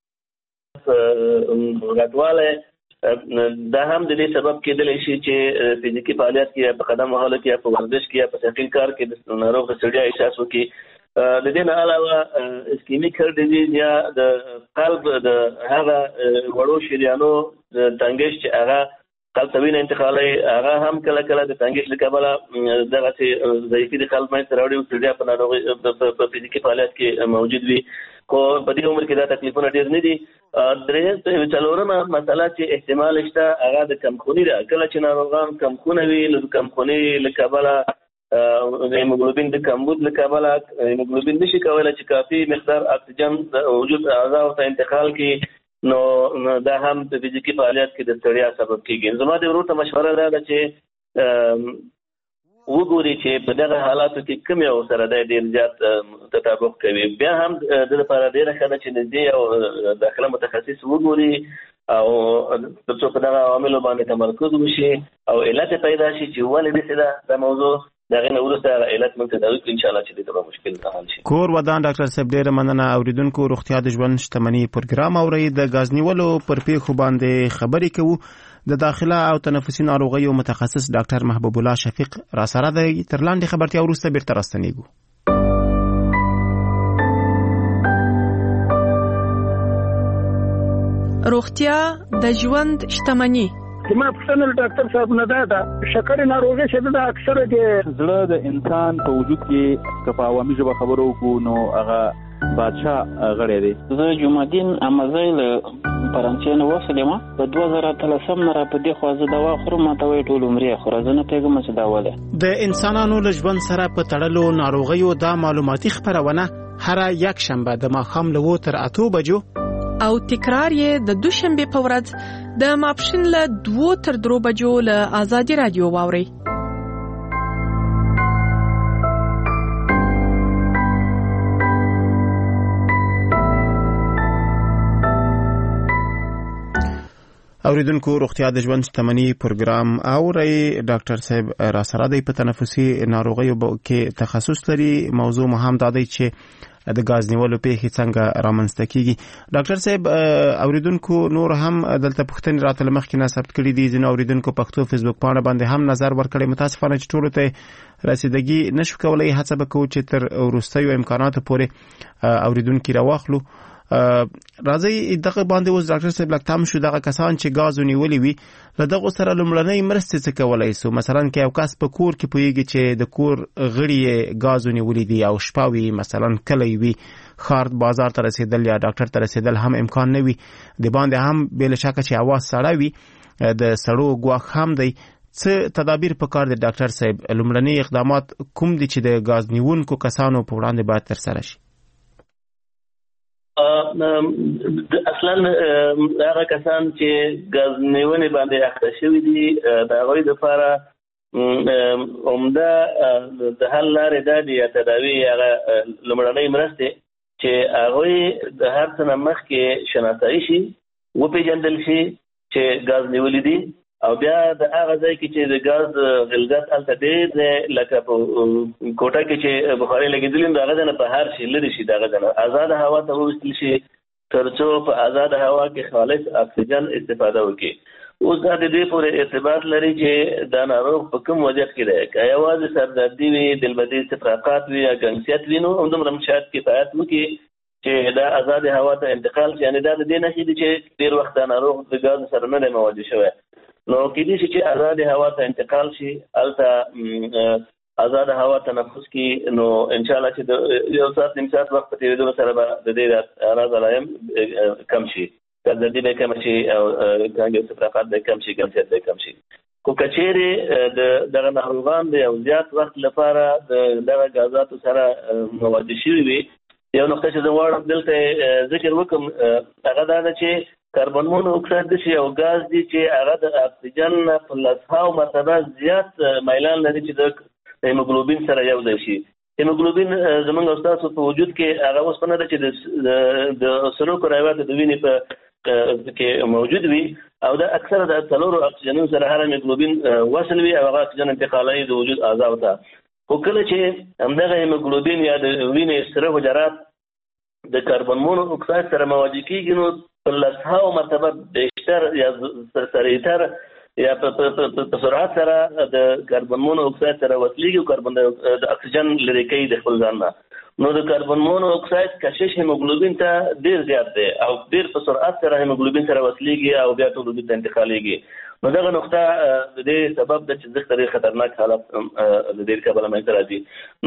غټوالی دا هم د دې سبب کېدلی شي چې فزیکي فعالیت کې یا په قدم وهلو کې یا په ورزش کې یا په ثقیل کار کې د ناروغ د ستړیا احساس وکړي. د دې نه علاوه اسکیمیک هارت ډیزیز یا د قلب د هغه وړو شریانو تنګش چې هغه قلب ته وینه انتقالوي هغه هم کله کله د تنګش له کبله دغسې ضعیفي د قلب منځته راوړي او ستړیا په ناروغۍ په فزیکي فعالیت کې موجود وي. خو په دې عمر کې دا تکلیفونه ډېر نه دي. درې څلورمه مسله چې احتمال شته هغه د کمخوني ده. کله چې ناروغان کمخونه وي نو د کمخوني له کبله د هیموګلوبین د کمبود له کبله هیموګلوبین نشي کولی چې کافي مقدار اکسیجن د وجود اعضاو ته انتقال کړي. نو دا هم په فزیکي فعالیت کې د ستړیا سبب کېږي. زما د ورور ته مشوره دا ده چې وګوري چې په دغه حالاتو کې کوم یو سره دی ډېر زیات تطابق کوي. بیا هم د لپاره ډېره ښه ده چې نږدې یو داخله متخصص وګوري او تر څو په دغه عواملو باندې تمرکز وشي او علت پیدا شي چې ولې داسې ده دا موضوع دغه نه وروسته علت موږ تداوي کړو انشاءالله چې دې ته به مشکل نه حل شي. کور ودان ډاکټر صاحب ډېره مننه. اوریدونکو روغتیا د ژوند شتمنۍ پروګرام اورئ. د ګاز نیولو پر پیښو باندې خبرې کوو. د داخله او تنفسي ناروغیو متخصص ډاکټر محبوب الله شفیق را سره دی. تر لاندې خبرتیا وروسته بیرته راستنیږو. روغتیا د ژوند شتمنۍ چې ما پوښتنه ډاکټر صاحب نه دا ده شکر ناروغي چې دا اکثره د زړه د انسان په وجود کې که په عوامي ژبه خبرو وکړو نو هغه بادشاه غړی دی. زه جمعدین امزای له فرانسې نه وسلم په دوه زره اتلسم نه را په دې خو زه دوا خورم ماته وی ټول عمرې خو زه نه پیګم چې دا وله. د انسانانو له ژوند سره په تړلو ناروغیو دا معلوماتي خبرونه هر یک شنبه د ماښام له وو تر اتو بجو او تکرار یې د دوشنبه په ورځ د ماپښین له دوه تر درو بجو له آزادي رادیو واوري. اوریدونکو روغتیا د ژوند شتمنۍ پروګرام اوري. ډاکټر صاحب را سره دی په تنفسي ناروغیو کې تخصص لري. موضوع مهم دا دی چې د غاز نیولو پیښې څنګه رامنځته کیږي. ډاکټر صاحب اوریدونکو نور هم دلته پوښتنې راته مخکې نه ثبت کړي دي. ځینې اوریدونکو پښتو فیسبوک پاڼه باندې هم نظر ورکړی. متاسفانه چې ټولو ته رسیدګي نشو کولای. هڅه وکړو چې تر وروستیو امکاناتو پورې اوریدونکو راواخلو. راځي دغه باندې اوس ډاکټر صاحب لکتام شو دغه کسان چې غاز ونیولي وي له دغه سره لمړنۍ مرستې څه کولای سو. مثلا کې یو کس په کور کې پوهیږي چې د کور غړي غاز ونیولي دي او شپاوي مثلا کلی وي خارد بازار ته رسیدل یا ډاکټر ته رسیدل هم امکان نه وي. د باندې هم بل شک چې اواز سړی وي د سړو غواخ هم دی. څه تدابیر پکار دي ډاکټر صاحب؟ لمړنۍ اقدامات کوم دي چې د غاز نیونکو کسانو په وړاندې باید تر سره شي؟ اصلا هغه کسان چې غاز نیونې باندې اخته شوي دي د هغوی دپاره عمده د حل لارې دا دي یا تداوي هغه لومړنۍ مرستې چې هغوی د هر څه نه مخکې شناسایي شي وپېژندل شي چې غاز نیولي دي او بیا د هغه ځای کې چې د غاز غلظت هلته ډېر دی لکه په کوټه کې چې بخاري لګېدلي نو هغه ځای نه بهر شي لرې شي د هغه ځای نه ازاده هوا ته وویستل شي تر څو په ازاده هوا کې خالص اکسیجن استفاده وکړي. اوس دا د دې پورې ارتباط لري چې دا ناروغ په کوم وضعیت کې دی. که یوازې سردردي وي دلبدي استفراقات وي یا ګنګسیت وي نو همدومره شاید کفایت وکړي چې دا ازاده هوا ته انتقال شي. یعنې دا د دې نښې دي چې ډېر وخت دا ناروغ د ګاز سره نه دی مواجه شوی نو کېدای شي چې ازاده هوا ته انتقال شي هلته ازاده هوا تنفس کی نو ان شاء الله چې د یو ساعت نیم ساعت وخت په تېرېدو سره به د دې اراز علایم کم شي ګردردي به کم شي او ګانګ استفراقات به کم شي ګنګسیت به کم شي. خو که چیرې د دغه ناروغان د یو زیات وخت لپاره د دغه غازاتو سره مواجه شوي وي یو نقطه چې زه غواړم دلته ذکر وکړم هغه دا ده چې کاربن مونو اکساید داسې یو غاز دی چې هغه د اکسیجن نه په لسهاو مرتبه زیات میلان لري چې د هیموګلوبین سره یو ځای شي. هیموګلوبین زموږ او ستاسو په وجود کې هغه اوسپنه ده چې د سرو کرویاتو د وینې په کې موجود وي او دا اکثره د څلورو اکسیجنونو سره هر هیموګلوبین وصل وي او هغه اکسیجن انتقالوي د وجود اعضاو ته. خو کله چې همدغه هیموګلوبین یا د وینې سره حجرات د کاربن مونو اکساید سره مواجه کېږي نو په لسهاو مرتبه بیشتر یا سریعتر یا په سرعت سره د کاربن مونو اکساید سره وصلېږي او کاربن د اکسیجن لرې کوي د خپل ځان نه. نو د کاربن مونو اکساید کشش هیموګلوبین ته ډېر زیات دی او ډېر په سرعت سره هیموګلوبین سره وصلېږي او بیا ټول وجود ته انتقالېږي. نو دغه نقطه د دې سبب ده چې زخ ډېر خطرناک حالت د دې کبله منځته راځي.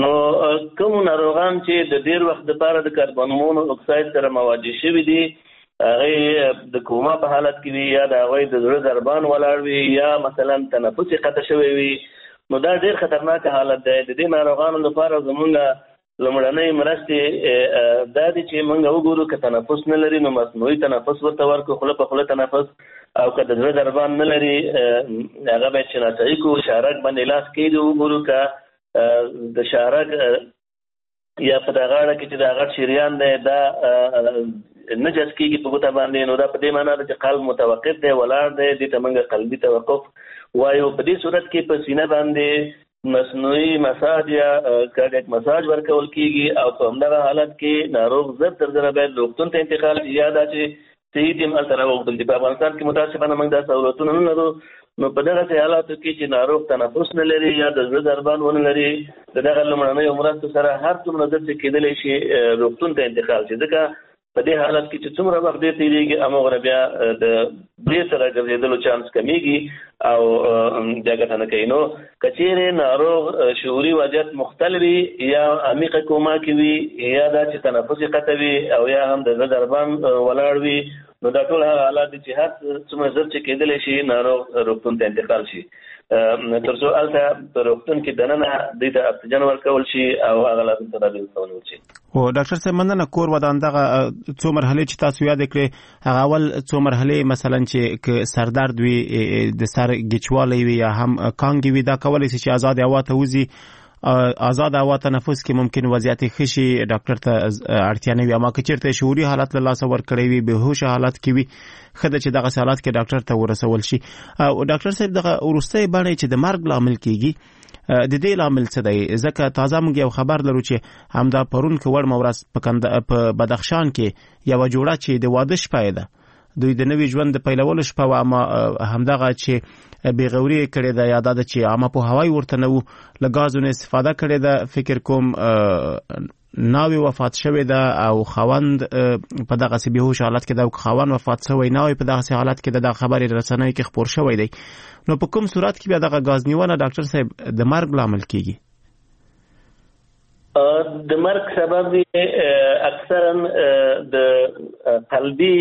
نو کوم ناروغان چې د ډېر وخت دپاره د کاربن مونو اکساید سره مواجه شوي دي هغه د کوما په حالت کې وي یا د هغوی د زړه ضربان ولاړ وي یا مثلا تنفس یې قطع شوی وي نو دا ډېر خطرناک حالت دی. د دې ناروغانو لپاره زمونږ لومړنۍ مرستې دا دي چې موږ وګورو که تنفس نه لري نو مصنوعي تنفس ورته ورکړو خوله په خوله تنفس او که د زړه ضربان نه لري هغه باید شناسایي کړو شارک باندې لاس کېږدو وګورو که د شارک یا په دغه اړه کې چې د هغه شریان دی دا نه جذب کېږي په ګوته باندې نو دا په دې معنا ده چې قلب متوقف دی ولاړ دی دې ته موږ قلبي توقف وایو. په دې صورت کې په سینه باندې مصنوعي مساج یا کارډیک مساج ورکول کېږي او په همدغه حالت کې ناروغ زر تر زره باید روغتون ته انتقال شي یا دا چې صحي ټیم هلته راوغوښتل شي. په افغانستان کې متاسفانه موږ دا سهولتونه نه لرو نو په دغسې حالاتو کې چې ناروغ تنفس نه لري یا د زړه ضربان ونه لري د دغه لومړنیو مرستو سره هر څومره ژر چې کېدلی شي روغتون ته انتقال شي ځکه په دې حالت کې چې څومره وخت دې تیریږي هغه بیا د دې سره ګرځېدلو چانس کمیږي او جګړه نه کوي. نو کچېره ناروغ شعوري وضعیت مختلفي یا عمیقه کومه کوي یا د تنفسي قطوي او یا هم د ضربان ولاړ وي، نو دا ټول حالات چې هر څومره زر چې کېدل شي ناروغ روغتون ته انتقال شي. ترڅو الته په روغتون کې دننه د اکسیجن ورکول شي او هغه لازم تدابیر ونیول شي. او ډاکټر صاحب مننه کور ودان دغه څو مرحله چې تاسو یاد کړئ هغه اول څو مرحله مثلا چې سردرد وي د سر گچوالی وي یا هم کانګي وي دا کولای شي چې آزاد هوا ته وځي، آزاد هوا تنفس کې ممکن وضعیت خشي ډاکټر ته اړتیا نه وي، اما که چیرته شعوري حالت له لاسه ورکړی وي بهوش حالت کې وي خدای چې دغه حالت کې ډاکټر ته ورسول شي. او ډاکټر صاحب دغه ورستۍ باندې چې د مرګ لامل کیږي د دې لامل څه دی؟ ځکه تازه موږ یو خبر لرو چې همدا پرون کې وړ مورس په بدخشان کې یو جوړه چې د واده شپه ده دوی د نوې ژوند د پیلولو شپه و، اما همدغه چې بیغوري کړي ده یا د چې عامه په هوای ورته نو لګازونه استفاده کړي ده، فکر کوم ناوی وفات شوی ده او خوند په دغه سي بهوش حالت کې ده او خوند وفات شوی ناوی په دغه سي حالت کې ده د خبري رسنۍ کې خبر شوی دی. نو په کوم صورت کې بیا دغه غاز نیونه ډاکټر صاحب د مرګ لامل کیږي؟ د مرګ سبب اکثرا د قلبي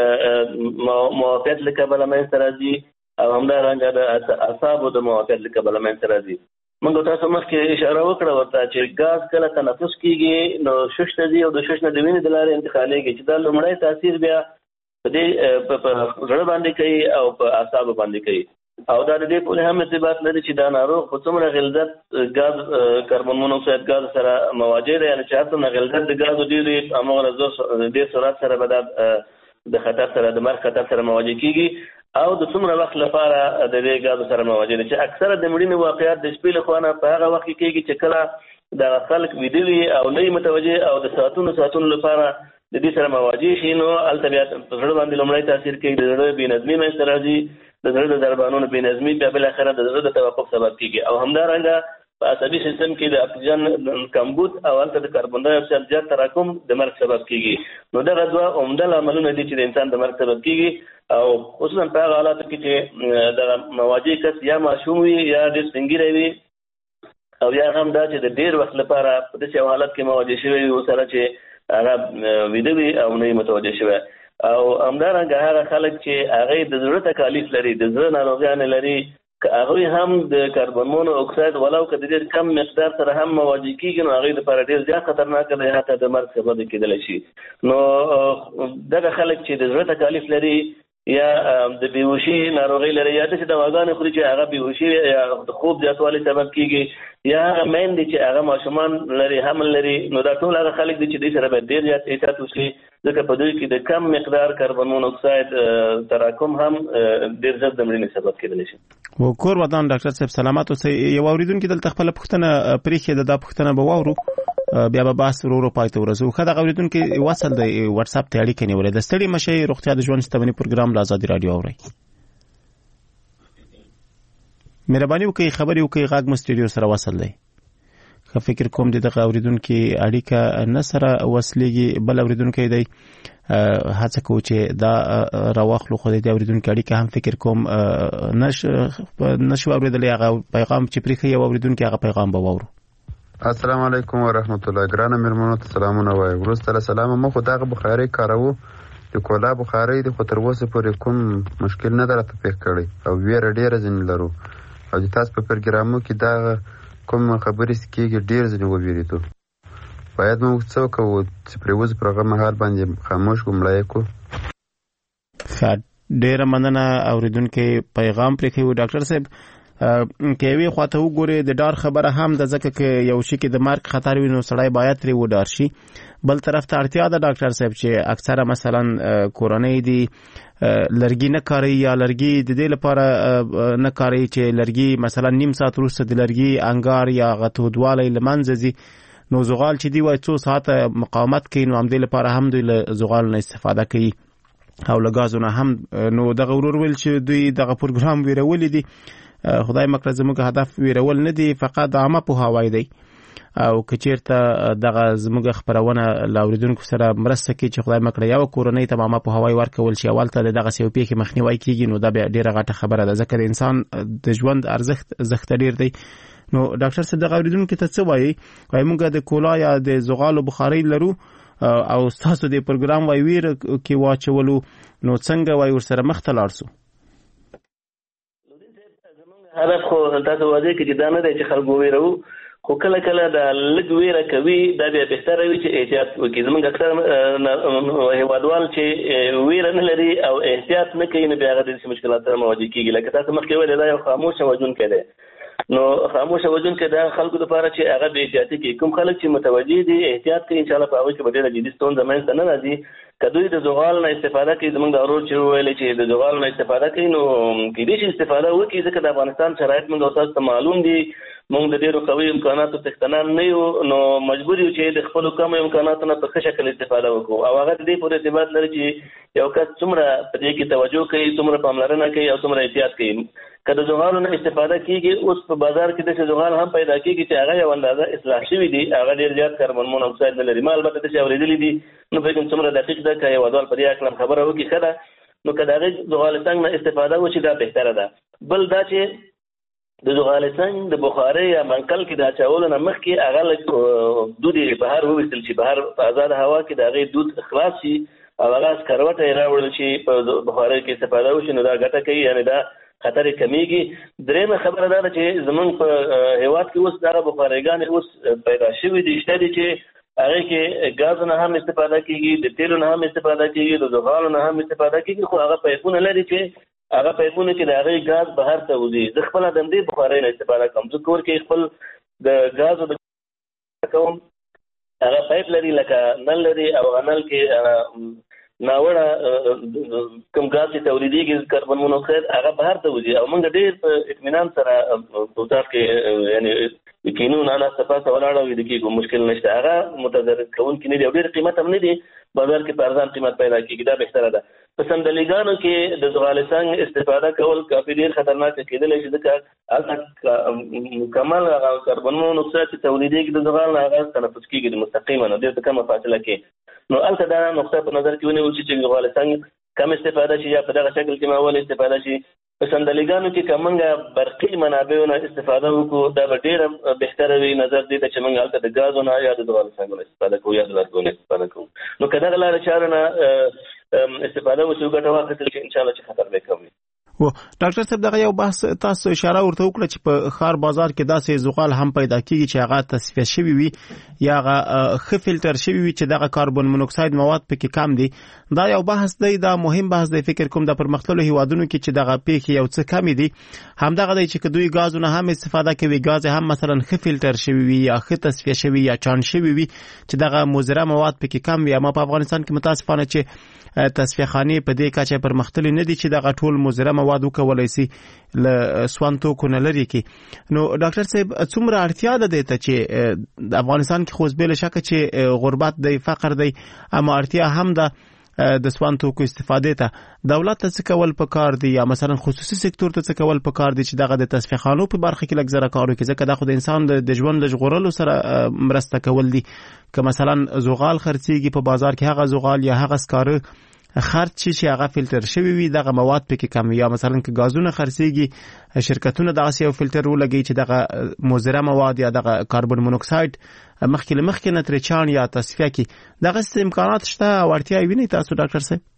موافقت لکبل منځ راځي او همدارنګه د اعصابو د موافقت لکبل منځ راځي. موږ تاسو مخکې اشاره وکړه ورته چې غاز کله تنفس کیږي نو شش ته دی او د شش نه د وینې د لارې انتقالېږي چې دا لومړی تاثیر بیا په دې په زړه باندې کوي او په اعصابو باندې کوي او دا د دې په هم ارتباط لري چې دا ناروغ په څومره غلظت غاز کاربن مونوکساید غاز سره مواجه دی، یعنی چې تاسو نه غلظت د غاز ډېری امغه زو د سرعت سره به د خطر سره د مرګ خطر سره مواجه کیږي او د څومره وخت لپاره د دې غاز سره مواجه دي چې اکثره د مړینې واقعیات د شپې له خوا نه په هغه وخت کې کېږي چې کله د خلک ویده وي او نه متوجه او د ساعتونو ساعتونو لپاره د دې سره مواجه شي، نو هلته بیا په زړه باندې لومړی تاثیر کوي، د زړه بېنظمي منځته راځي، د زړه د ضربانونو بېنظمي بیا بالاخره د زړه د توقف سبب کېږي او همدارنګه په عصبي سیستم کې د اکسیجن کمبود او هلته د کاربن ډای اکساید زیات تراکم د مرګ سبب کېږي. نو دغه دوه عمده لاملونه دي چې د انسان د مرګ سبب کېږي او خصوصا په هغه حالاتو کې چې د مواجه کس یا ماشوم وي یا ډېر سپینګیری وي او یا هم دا چې د ډېر وخت لپاره په داسې یو حالت کې مواجه شوی وي ورسره چې هغه ویده وي او نه متوجه شوی او همدارنګه هغه خلک چې هغه د زړه تکالیف لري، د زړه ناروغیانې لري، هغه هم د کاربن مونو اکساید ولو که د ډېر کم مقدار سره هم مواجه کیږي نو هغه لپاره ډېر زیات خطرناک دی، حتی د مرګ سبب کېدلی شي. نو دغه خلک چې د زړه تکالیف لري یا د بیهوشي ناروغي لري یا د دواګانې خوري چې هغه بیهوشي یا د خوب زیاتوالي سبب کیږي یا هغه میندې چې هغه ماشومان لري حمل لري، نو دا ټول هغه خلک دي چې دوی سره باید ډېر زیات احتیاط وشي ځکه په دوی کې د کم مقدار کاربن مونوکساید تراکم هم ډېر زیات د مړینې سبب کېدلی شي. و کور ودان ډاکټر صاحب سلامات اوسئ. یو اوریدونکي دلته خپله پوښتنه پرېښې ده، دا پوښتنه به واورو بیا به بحث ورو ورو پای ته ورسوو. ښه دغه اورېدونکي وصل دی وټساپ ته اړیکه نیولې ده. ستړي مه شئ، روغتیا د ژوند شتمني پروګرام له ازادي راډیو اورئ. مهرباني وکړئ خبرې وکړئ، غږ مو سټډیو سره وصل دی. ښه فکر کوم د دغه اورېدونکي اړیکه نه سره وصلېږي. بل اورېدونکی دی هڅه کوو چې دا راواخلو، خو د دې اورېدونکي اړیکه هم فکر کوم نشو اورېدلی. هغه پیغام چې پرېښی یو اورېدونکي هغه پیغام به واورو. السلام علیکم ورحمت الله. ګرانه مېرمنو ته سلامونه وایم. وروسته له سلامه مو خو دغه بخارۍ کاروو، د کولا بخارۍ دی، خو تر اوسه پورې کوم مشکل نه ده راته پېښ کړی او ویره ډېره ځینې لرو او د تاسو په پروګرامو کې دغه کوم خبرې کېږي ډېر ځینې وویرېدو. باید موږ څه وکړو چې پرې وځو پر هغه مهال باندې خاموش ګمړی کړو. ښه ډېره مننه اورېدونکی پیغام پرېښی و. ډاکټر صاحب که یوې خواته وګورې د ډار خبره هم ده، ځکه که یو شي کې د مرګ خطر وي نو سړی باید ترې وډار شي. بل طرف ته اړتیا ده ډاکټر صاحب چې اکثره مثلا کورنۍ دي لرګي نه کاروي یا لرګي د دې لپاره نه کاروي چې لرګي مثلا نیم ساعت وروسته د لرګي انګار یا هغه تودوالی له منځه ځي، نو زغال چې دی وایي څو ساعته مقاومت کوي، نو همدې لپاره هم دوی له زغال نه استفاده کوي او له ګازو نه هم. نو دغه ورور ویل چې دوی دغه پروګرام ویرولي دي. خدای مکړه زموږ هدف ویرول نه دی، فقط عامه پوهاوی دی. او کچیرته دغه زموږ خبرونه لاوریدونکو سره مرسته کوي چې خدای مکړه یو کورنۍ ته ماما په هوای ورکول شي اول ته دغه سیو پیخي مخنیوي کیږي نو دا ډیره غټه خبره ده ځکه د انسان د ژوند ارزښت زښت ډیر دی. نو ډاکټر صاحب دغه اوریدونکو ته څه وایي؟ وایي موږ د کولا یا د زغالو بخاري لرو او تاسو د پروګرام وای ویر کې واچولو نو څنګه وای ورسره مخ ته لاړ سو؟ هدف خو تاسو واځي چې دا نه دی چې خلکو ویرو خو کله کله دا لږ ویره کوي دا بیا بهتره وي چې احتیاط وکړي. زموږ اکثر هیوادوال چې ویره نه لري او احتیاط نه کوي نو بیا هغه د مشکلاتو سره مواجه کیږي. لکه تاسو مخکې ویل دا یو خاموشه وجونکی دی. نو خاموشه وجونکی دا خلکو لپاره چې هغه بې احتیاطي کوي. کوم خلک چې متوجه دي احتیاط کوي ان شاء الله په هغوی کې به ډېره جدي ستونزه منځته نه راځي. که دوی د زغال نه استفاده کوي زموږ د ورور چې وویل چې د زغال نه استفاده کوي نو کېدای شي استفاده وکړي ځکه د افغانستان شرایط موږ او تاسو ته معلوم دي. موږ د ډېرو قوي امکاناتو څښتنان نه یو نو مجبور یو چې د خپلو کمو امکاناتو نه په ښه شکل استفاده وکړو او هغه د دې پورې ارتباط لري چې یو کس څومره په دې کې توجه کوي څومره پاملرنه کوي او څومره احتیاط کوي. که د زغالو نه استفاده کیږي اوس په بازار کې داسې زغال هم پیدا کیږي چې هغه یو اندازه اصلاح شوي دي هغه ډېر زیات کاربن مونوکساید نه لري. ما البته داسې اورېدلي دي نو فکر څومره دقیق ده که هېوادوال په دې هکله خبره وکړي ښه ده. نو که د هغې زغال څنګ نه استفاده وشي دا بهتره ده. بل دا چې د زغال څنګ د بخارۍ یا منقل کې د اچولو نه مخکې هغه لږ دود یې بهر وویستل شي بهر په ازاده هوا کې د هغې دود خلاص شي او هغه سکروټه یې راوړل شي په بخارۍ کې استفاده وشي نو دا ګټه کوي یعنې دا خطر کمیږي. درېیمه خبره دا ده چې زمونږ په هېواد کې اوس دغه بخارۍ اوس پیدا شوي دي شته دي چې هغې کې ګازو نه هم استفاده کېږي د تیلو نه هم استفاده کېږي د زغالو نه هم استفاده کېږي خو هغه پایپونه لري چې هغه پایپونه چې د هغې ګاز بهر ته وځي. زه خپله د همدې بخارۍ نه استفاده کوم. زه کور کې خپل د ګازو د کوم هغه پایپ لري لکه نل لري او هغه نل کې ناوړه کوم ګاز چې تولیدېږي کاربن مونوکساید هغه بهر ته وځي او موږ ډېر په اطمینان سره په اتاق کې یعنې کینو نه ناسته پاسته ولاړ او ویده کېږو مشکل نشته. هغه متضرر کوونکي نه دي او ډېر قیمت هم نه دي بازار کې په ارزان قیمت پیدا کېږي دا بهتره ده. په سندلیګانو کې د زغال څنګ استفاده کول کافي ډېر خطرناک کېدلی شي ځکه هلته مکمل هغه کاربن مونوکساید چې تولیدېږي د زغال نه هغه تنفس کېږي مستقیما نو ډېر په کمه فاصله کې نو هلته دا نقطه په نظر کې ونیول شي چې زغال څنګ کم استفاده شي یا په دغه شکل کې معمول استفاده شي. په سندلیګانو کې که موږ برقي منابعو نه استفاده وکړو دا به ډېره بهتره وي نظر دې ته چې موږ هلته د ګازو نه یا د زغال څنګ نه استفاده کوو یا د لرګو نه استفاده کوو. نو که دغه لاره چارو نه استفاده وشي ګټه واخیستل شي انشاءالله چې خطر به کم وي. و ډاکټر صاحب دغه یو بحث تاسو اشاره ورته وکړه چې په ښار بازار کې داسې زغال هم پیدا کیږي چې هغه تصفیه شوي وي یا هغه ښه فلټر شوي وي چې دغه کاربن مونوکساید مواد پکې کم دي. دا یو بحث دی دا مهم بحث دی فکر کوم د پرمختللو هیوادونو کې چې دغه پیښې یو څه کمې دي همدغه دی چې دوی ګازونه هم استفاده کوي ګاز هم مثلا ښه فلټر شوي وي یا ښه تصفیه شوي یا چاڼ شوي وي چې دغه مضره مواد پکې کم وي. اما په افغانستان کې متاسفانه چې تصفیه خانې په دې کچه پرمختللي نه دي چې دغه ټول مضره مواد وکولی شي له سون توکو نه لرې کړي. نو ډاکټر صاحب څومره اړتیا ده دې ته چې د افغانستان کې خو بې شکه چې غربت دی فقر دی اما اړتیا هم ده د سون توکو استفادې ته دولت ته څه کول پکار دي یا مثلا خصوصي سکتور ته څه کول پکار دي چې دغه د تصفیه خانو په برخه کې لږ زره کار وکړي ځکه دا خو د انسان د ژوند د ژغورلو سره مرسته کول دي. که مثلا زغال خرڅېږي په بازار کې هغه زغال یا هغه سکاره خرڅ شي چې هغه فلټر شوي وي دغه مواد پکې کم وي یا مثلا که ګازونه خرڅېږي شرکتونه دغسې یو فلټر ولګوي چې دغه مضره مواد یا دغه کاربن مونوکساید مخکې له مخکې نه ترې چاڼ یا تصفیه کړي دغسې امکانات شته او اړتیا وینئ تاسو ډاکټر صاحب؟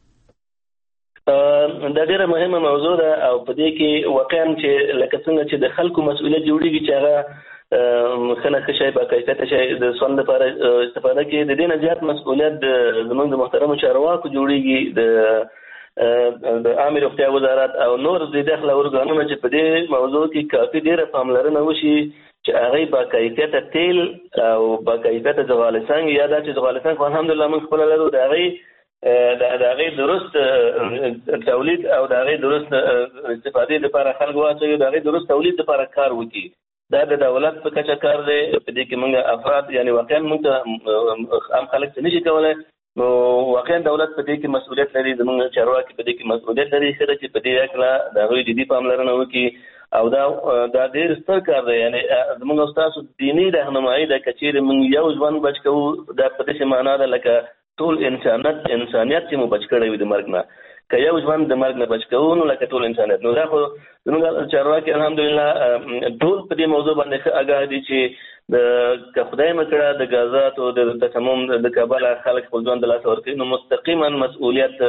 دا ډېره مهمه موضوع ده او په دې کې واقعا چې لکه څنګه چې د خلکو مسؤلیت جوړېږي چې هغه ښه نه ښه شی باکیفیته شی د سون لپاره استفاده کوي د دې نه زیات مسؤلیت زموږ د محترمو چارواکو جوړېږي د د عامې روغتیا وزارت او نور د داخله ارګانونه چې په دې موضوع کې کافي ډېره پاملرنه وشي چې هغې باکیفیته تیل او باکیفیته زغال څنګ یا دا چې زغال څنګ خو الحمدلله موږ خپله لرو د هغې د هغې درست تولید او د هغې درست استفادې لپاره خلک واچوي د هغې درست تولید لپاره کار وکړي. دا د دولت په کچه کار دی په دې کې موږ افراد یعنی واقعا موږ ته عام خلک څه نشي کولی نو واقعا دولت په دې کې مسؤلیت لري زموږ چارواکي په دې کې مسؤلیت لري ښه ده چې په دې هکله د هغوی جدي پاملرنه وکړي او دا دا ډېر ستر کار دی. یعنی زموږ استاد دینی راهنمایي د کچېر موږ یو ژوند بچ کوو دا په دې معنا ده لکه ټول انسانیت انسانیت چې مو بچ کړی وي د مرګ نه، که یو ژوند د مرګ نه بچ کوو نو لکه ټول انسانیت. نو دا خو زموږ چارواکي الحمدلله ټول په دې موضوع باندې ښه آګاه دي چې د که خدای مکړه د غزاتو د تسمم د کابل خلک خپل ژوند د لاسه ورکوي نو مستقیما مسؤلیت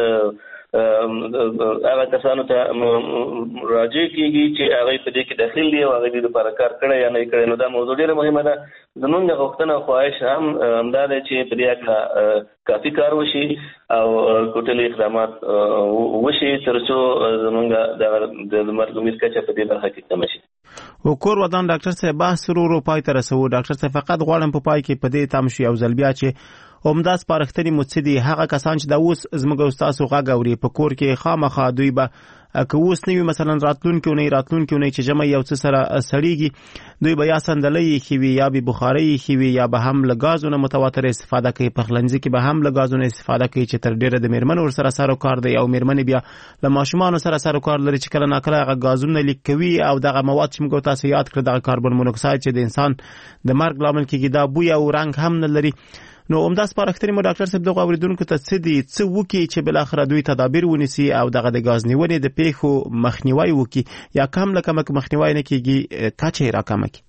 هغه کسانو ته راجع کیږي چې هغه په دې کې داخل دي او هغه دې لپاره کار کړی یا نه کړی. نو دا موضوع ډېره مهمه ده. زموږ غوښتنه او خواهش هم همدا ده چې په دې کې کافي کار وشي او کوټلي اقدامات وشي تر څو زموږ د مرګ کچه په دې برخه کې کم شي. وکور ودان ډاکټر صاحب بحث ورو پای ته رسو. ډاکټر صاحب فقط غواړم په پای کې په دې تام شي او ځل بیا چې عمده سپارښتنې متصدي هغه کسان چې دا اوس زموږ استادو غږ اوري په کور کې خامخا دوی به که اوس نه وي مثلا راتلونکي اونۍ راتلونکي اونۍ چې جمع یو څه سره سړیږي دوی به یا صندلۍ ایښي وي یا به بخارۍ ایښي وي یا به هم له ګازو نه متواتر استفاده کوي. پخلنځي کې به هم له ګازو نه استفاده کوي چې تر ډېره د میرمنو ورسره سر و کار دی او میرمنې بیا له ماشومانو سره سر و کار لري چې کله ناکله هغه ګازونه لیک کوي او دغه مواد چې موږ تاسو یاد کړل دغه کاربن مونوکساید چې د انسان د مرګ لامل کېږي دا بوی او رنګ هم نه لري. نو عمده سپارښتنې مو ډاکټر صاحب دغه اوریدونکو ته څه دي څه وکړي چې بالاخره دوی تدابیر ونیسي او دغه د ګاز نیونې د پیښو مخنیوی وکړي یا کم له کمه مخنیوی نه کېږي کچه یې راکمه کړي.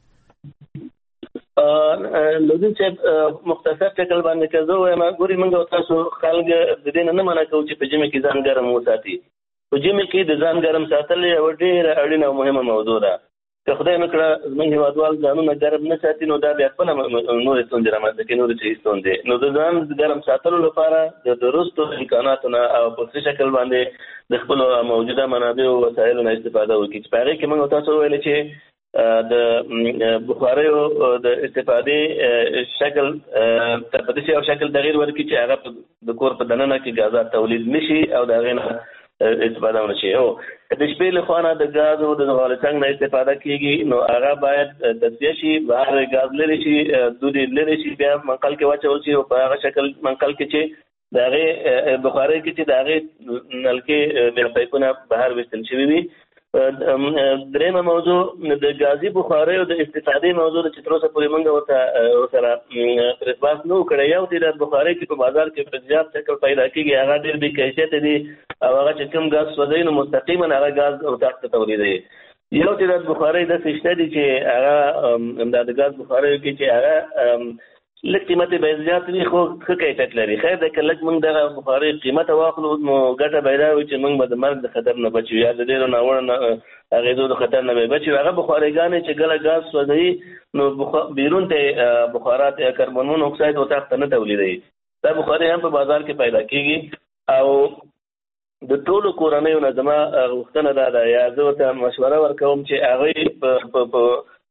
لودین صاحب مختصر ټکل باندې که زه وایم ګورې موږ تاسو خلک د دې نه نه منع کوو چې په ژمي کې ځان ګرم وساتي. په ژمي کې د ځان ګرم ساتل یوه ډېره اړینه او مهمه موضوع ده. که خدای مکړه زموږ هېوادوال ځانونه ګرم نه ساتي نو دا بیا خپله نورې ستونزې رامنځته کوي نورې صحي ستونزې. نو د ځان ګرم ساتلو لپاره د درستو امکاناتو نه او په ښه شکل باندې د خپلو موجوده منابعو او وسایلو نه استفاده وکړي چې په هغې کې موږ تاسو وویلې چې د بخاریو د استفادې شکل په داسې یو شکل تغیر ورکړي چې هغه د کور په دننه کې ګازات تولید نه شي او د هغې نه استفاده ونه شي. او که د شپې له خوا نه د ګاز او د غالڅنګ نه استفاده کېږي نو هغه باید تصفیه شي، بهر ګاز لرې شي، دود یې لرې شي، بیا منقل کې واچول شي او په هغه شکل منقل کې چې د هغې بخارۍ کې چې د هغې نلکې بیا پایپونه بهر ویستل شوي وي. درېیمه موضوع د ګازي بخاریو د استفادې موضوع ده چې تر اوسه پورې موږ ورته ورسره پرېسباس نه و کړی. یو تعداد بخارۍ چې په بازار کې په زیات شکل پیدا کېږي هغه ډېر بې کیفیته دي او هغه چې کوم ګاز سوځوي نو مستقیما هغه ګاز اتاق ته تولیدوي. یو تعداد بخارۍ داسې شته دي چې هغه همدا د ګاز بخاریو کې چې هغه لږ قیمت یې باید زیات وي خو ښه کیفیت لري. خیر دی که لږ موږ دغه بخارۍ قیمته واخلو نو ګټه به دا وي چې موږ به د مرګ د خطر نه بچ یا د ډېرو ناوړه اغېزو د خطر نه به بچ. هغه بخارۍ چې کله ګاز سوځوي نو بیرون ته بخارات یا کاربن مون اکساید اتاق ته نه تولیدوي. دا بخارۍ هم په بازار کې پیدا کېږي او د ټولو کورنیو نه زما غوښتنه دا ده یا زه ورته مشوره ورکوم چې هغوی په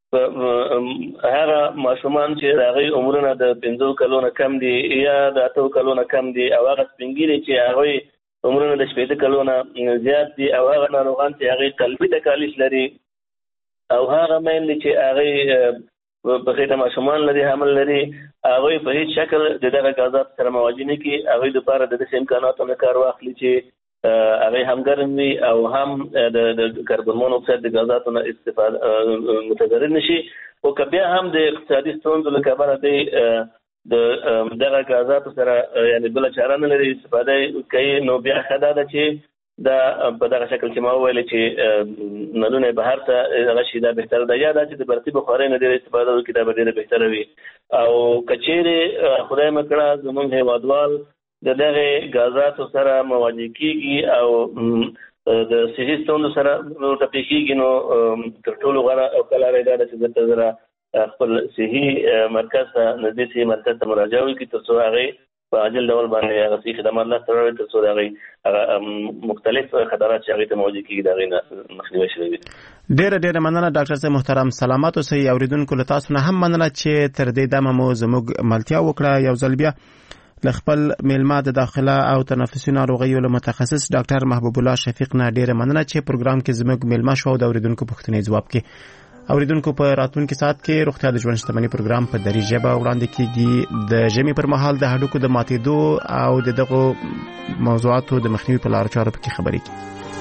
هغه ماشومان چې د هغوی عمرونه د پنځو کلو نه کم دي یا د اتو کلو نه کم دي او هغه سپین ږیري چې هغوی عمرونه د شپېته کلو نه زیات دي او هغه ناروغان چې هغوی قلبي تکالیف لري او هغه میندې چې هغوی په خېټه ماشومان لري حمل لري هغوی په هیڅ شکل د دغه ګازاتو سره موجه نه کړي. هغوی دپاره د داسې امکاناتو نه کار واخلي چې هغوی هم ګرم وي او هم د کاربن مون اکساید د ګازاتو نه استفاده متضرر نه شي. خو که بیا هم د اقتصادي ستونزو له کبله دی د دغه ګازاتو سره یعنې بله چاره نه لري استفاده کوي نو بیا ښه دا ده چې دا په دغه شکل چې ما وویلې چې نلونه یې بهر ته دغه شي دا بهتره ده. یا دا چې د برقي بخارۍ نه ډېره استفاده وکړي دا به ډېره بهتره وي. او که چیرې خدای مکړه زموږ هېوادوال د دغه غازاتو سره مواجه کیږي او د صحي ستونزو سره ټپي کیږي نو تر ټولو غوره او ښه لاره دا ده چې دلته زره خپل صحي مرکز ته نږدې صحي مرکز ته مراجعه وکړي تر څو هغې په عاجل ډول باندې هغه صحي خدمات لاسته راوړي تر څو د هغې هغه مختلف خطرات چې هغې ته موجه کیږي د هغې نه مخنیوی شوی وي. ډېره ډېره مننه ډاکټر صاحب محترم. سلامات اوسئ. اوریدونکو له تاسو نه هم مننه چې تر دې دمه مو زموږ ملتیا وکړه. یو ځل بیا له خپل میلمه د داخله او تنفسي ناروغیو له متخصص ډاکټر محبوب الله شفیق نه ډېره مننه چې پروګرام کې زموږ میلمه شو او د اوریدونکو پوښتنې ځواب کړي. اوریدونکو په راتلونکي ساعت کې روغتیا د ژوند شتمنۍ پروګرام په دري ژبه وړاندې کیږي. د ژمي پر مهال د هډوکو د ماتېدو او د دغو موضوعاتو د مخنیوي په لارو چارو پکې خبرې کیږي.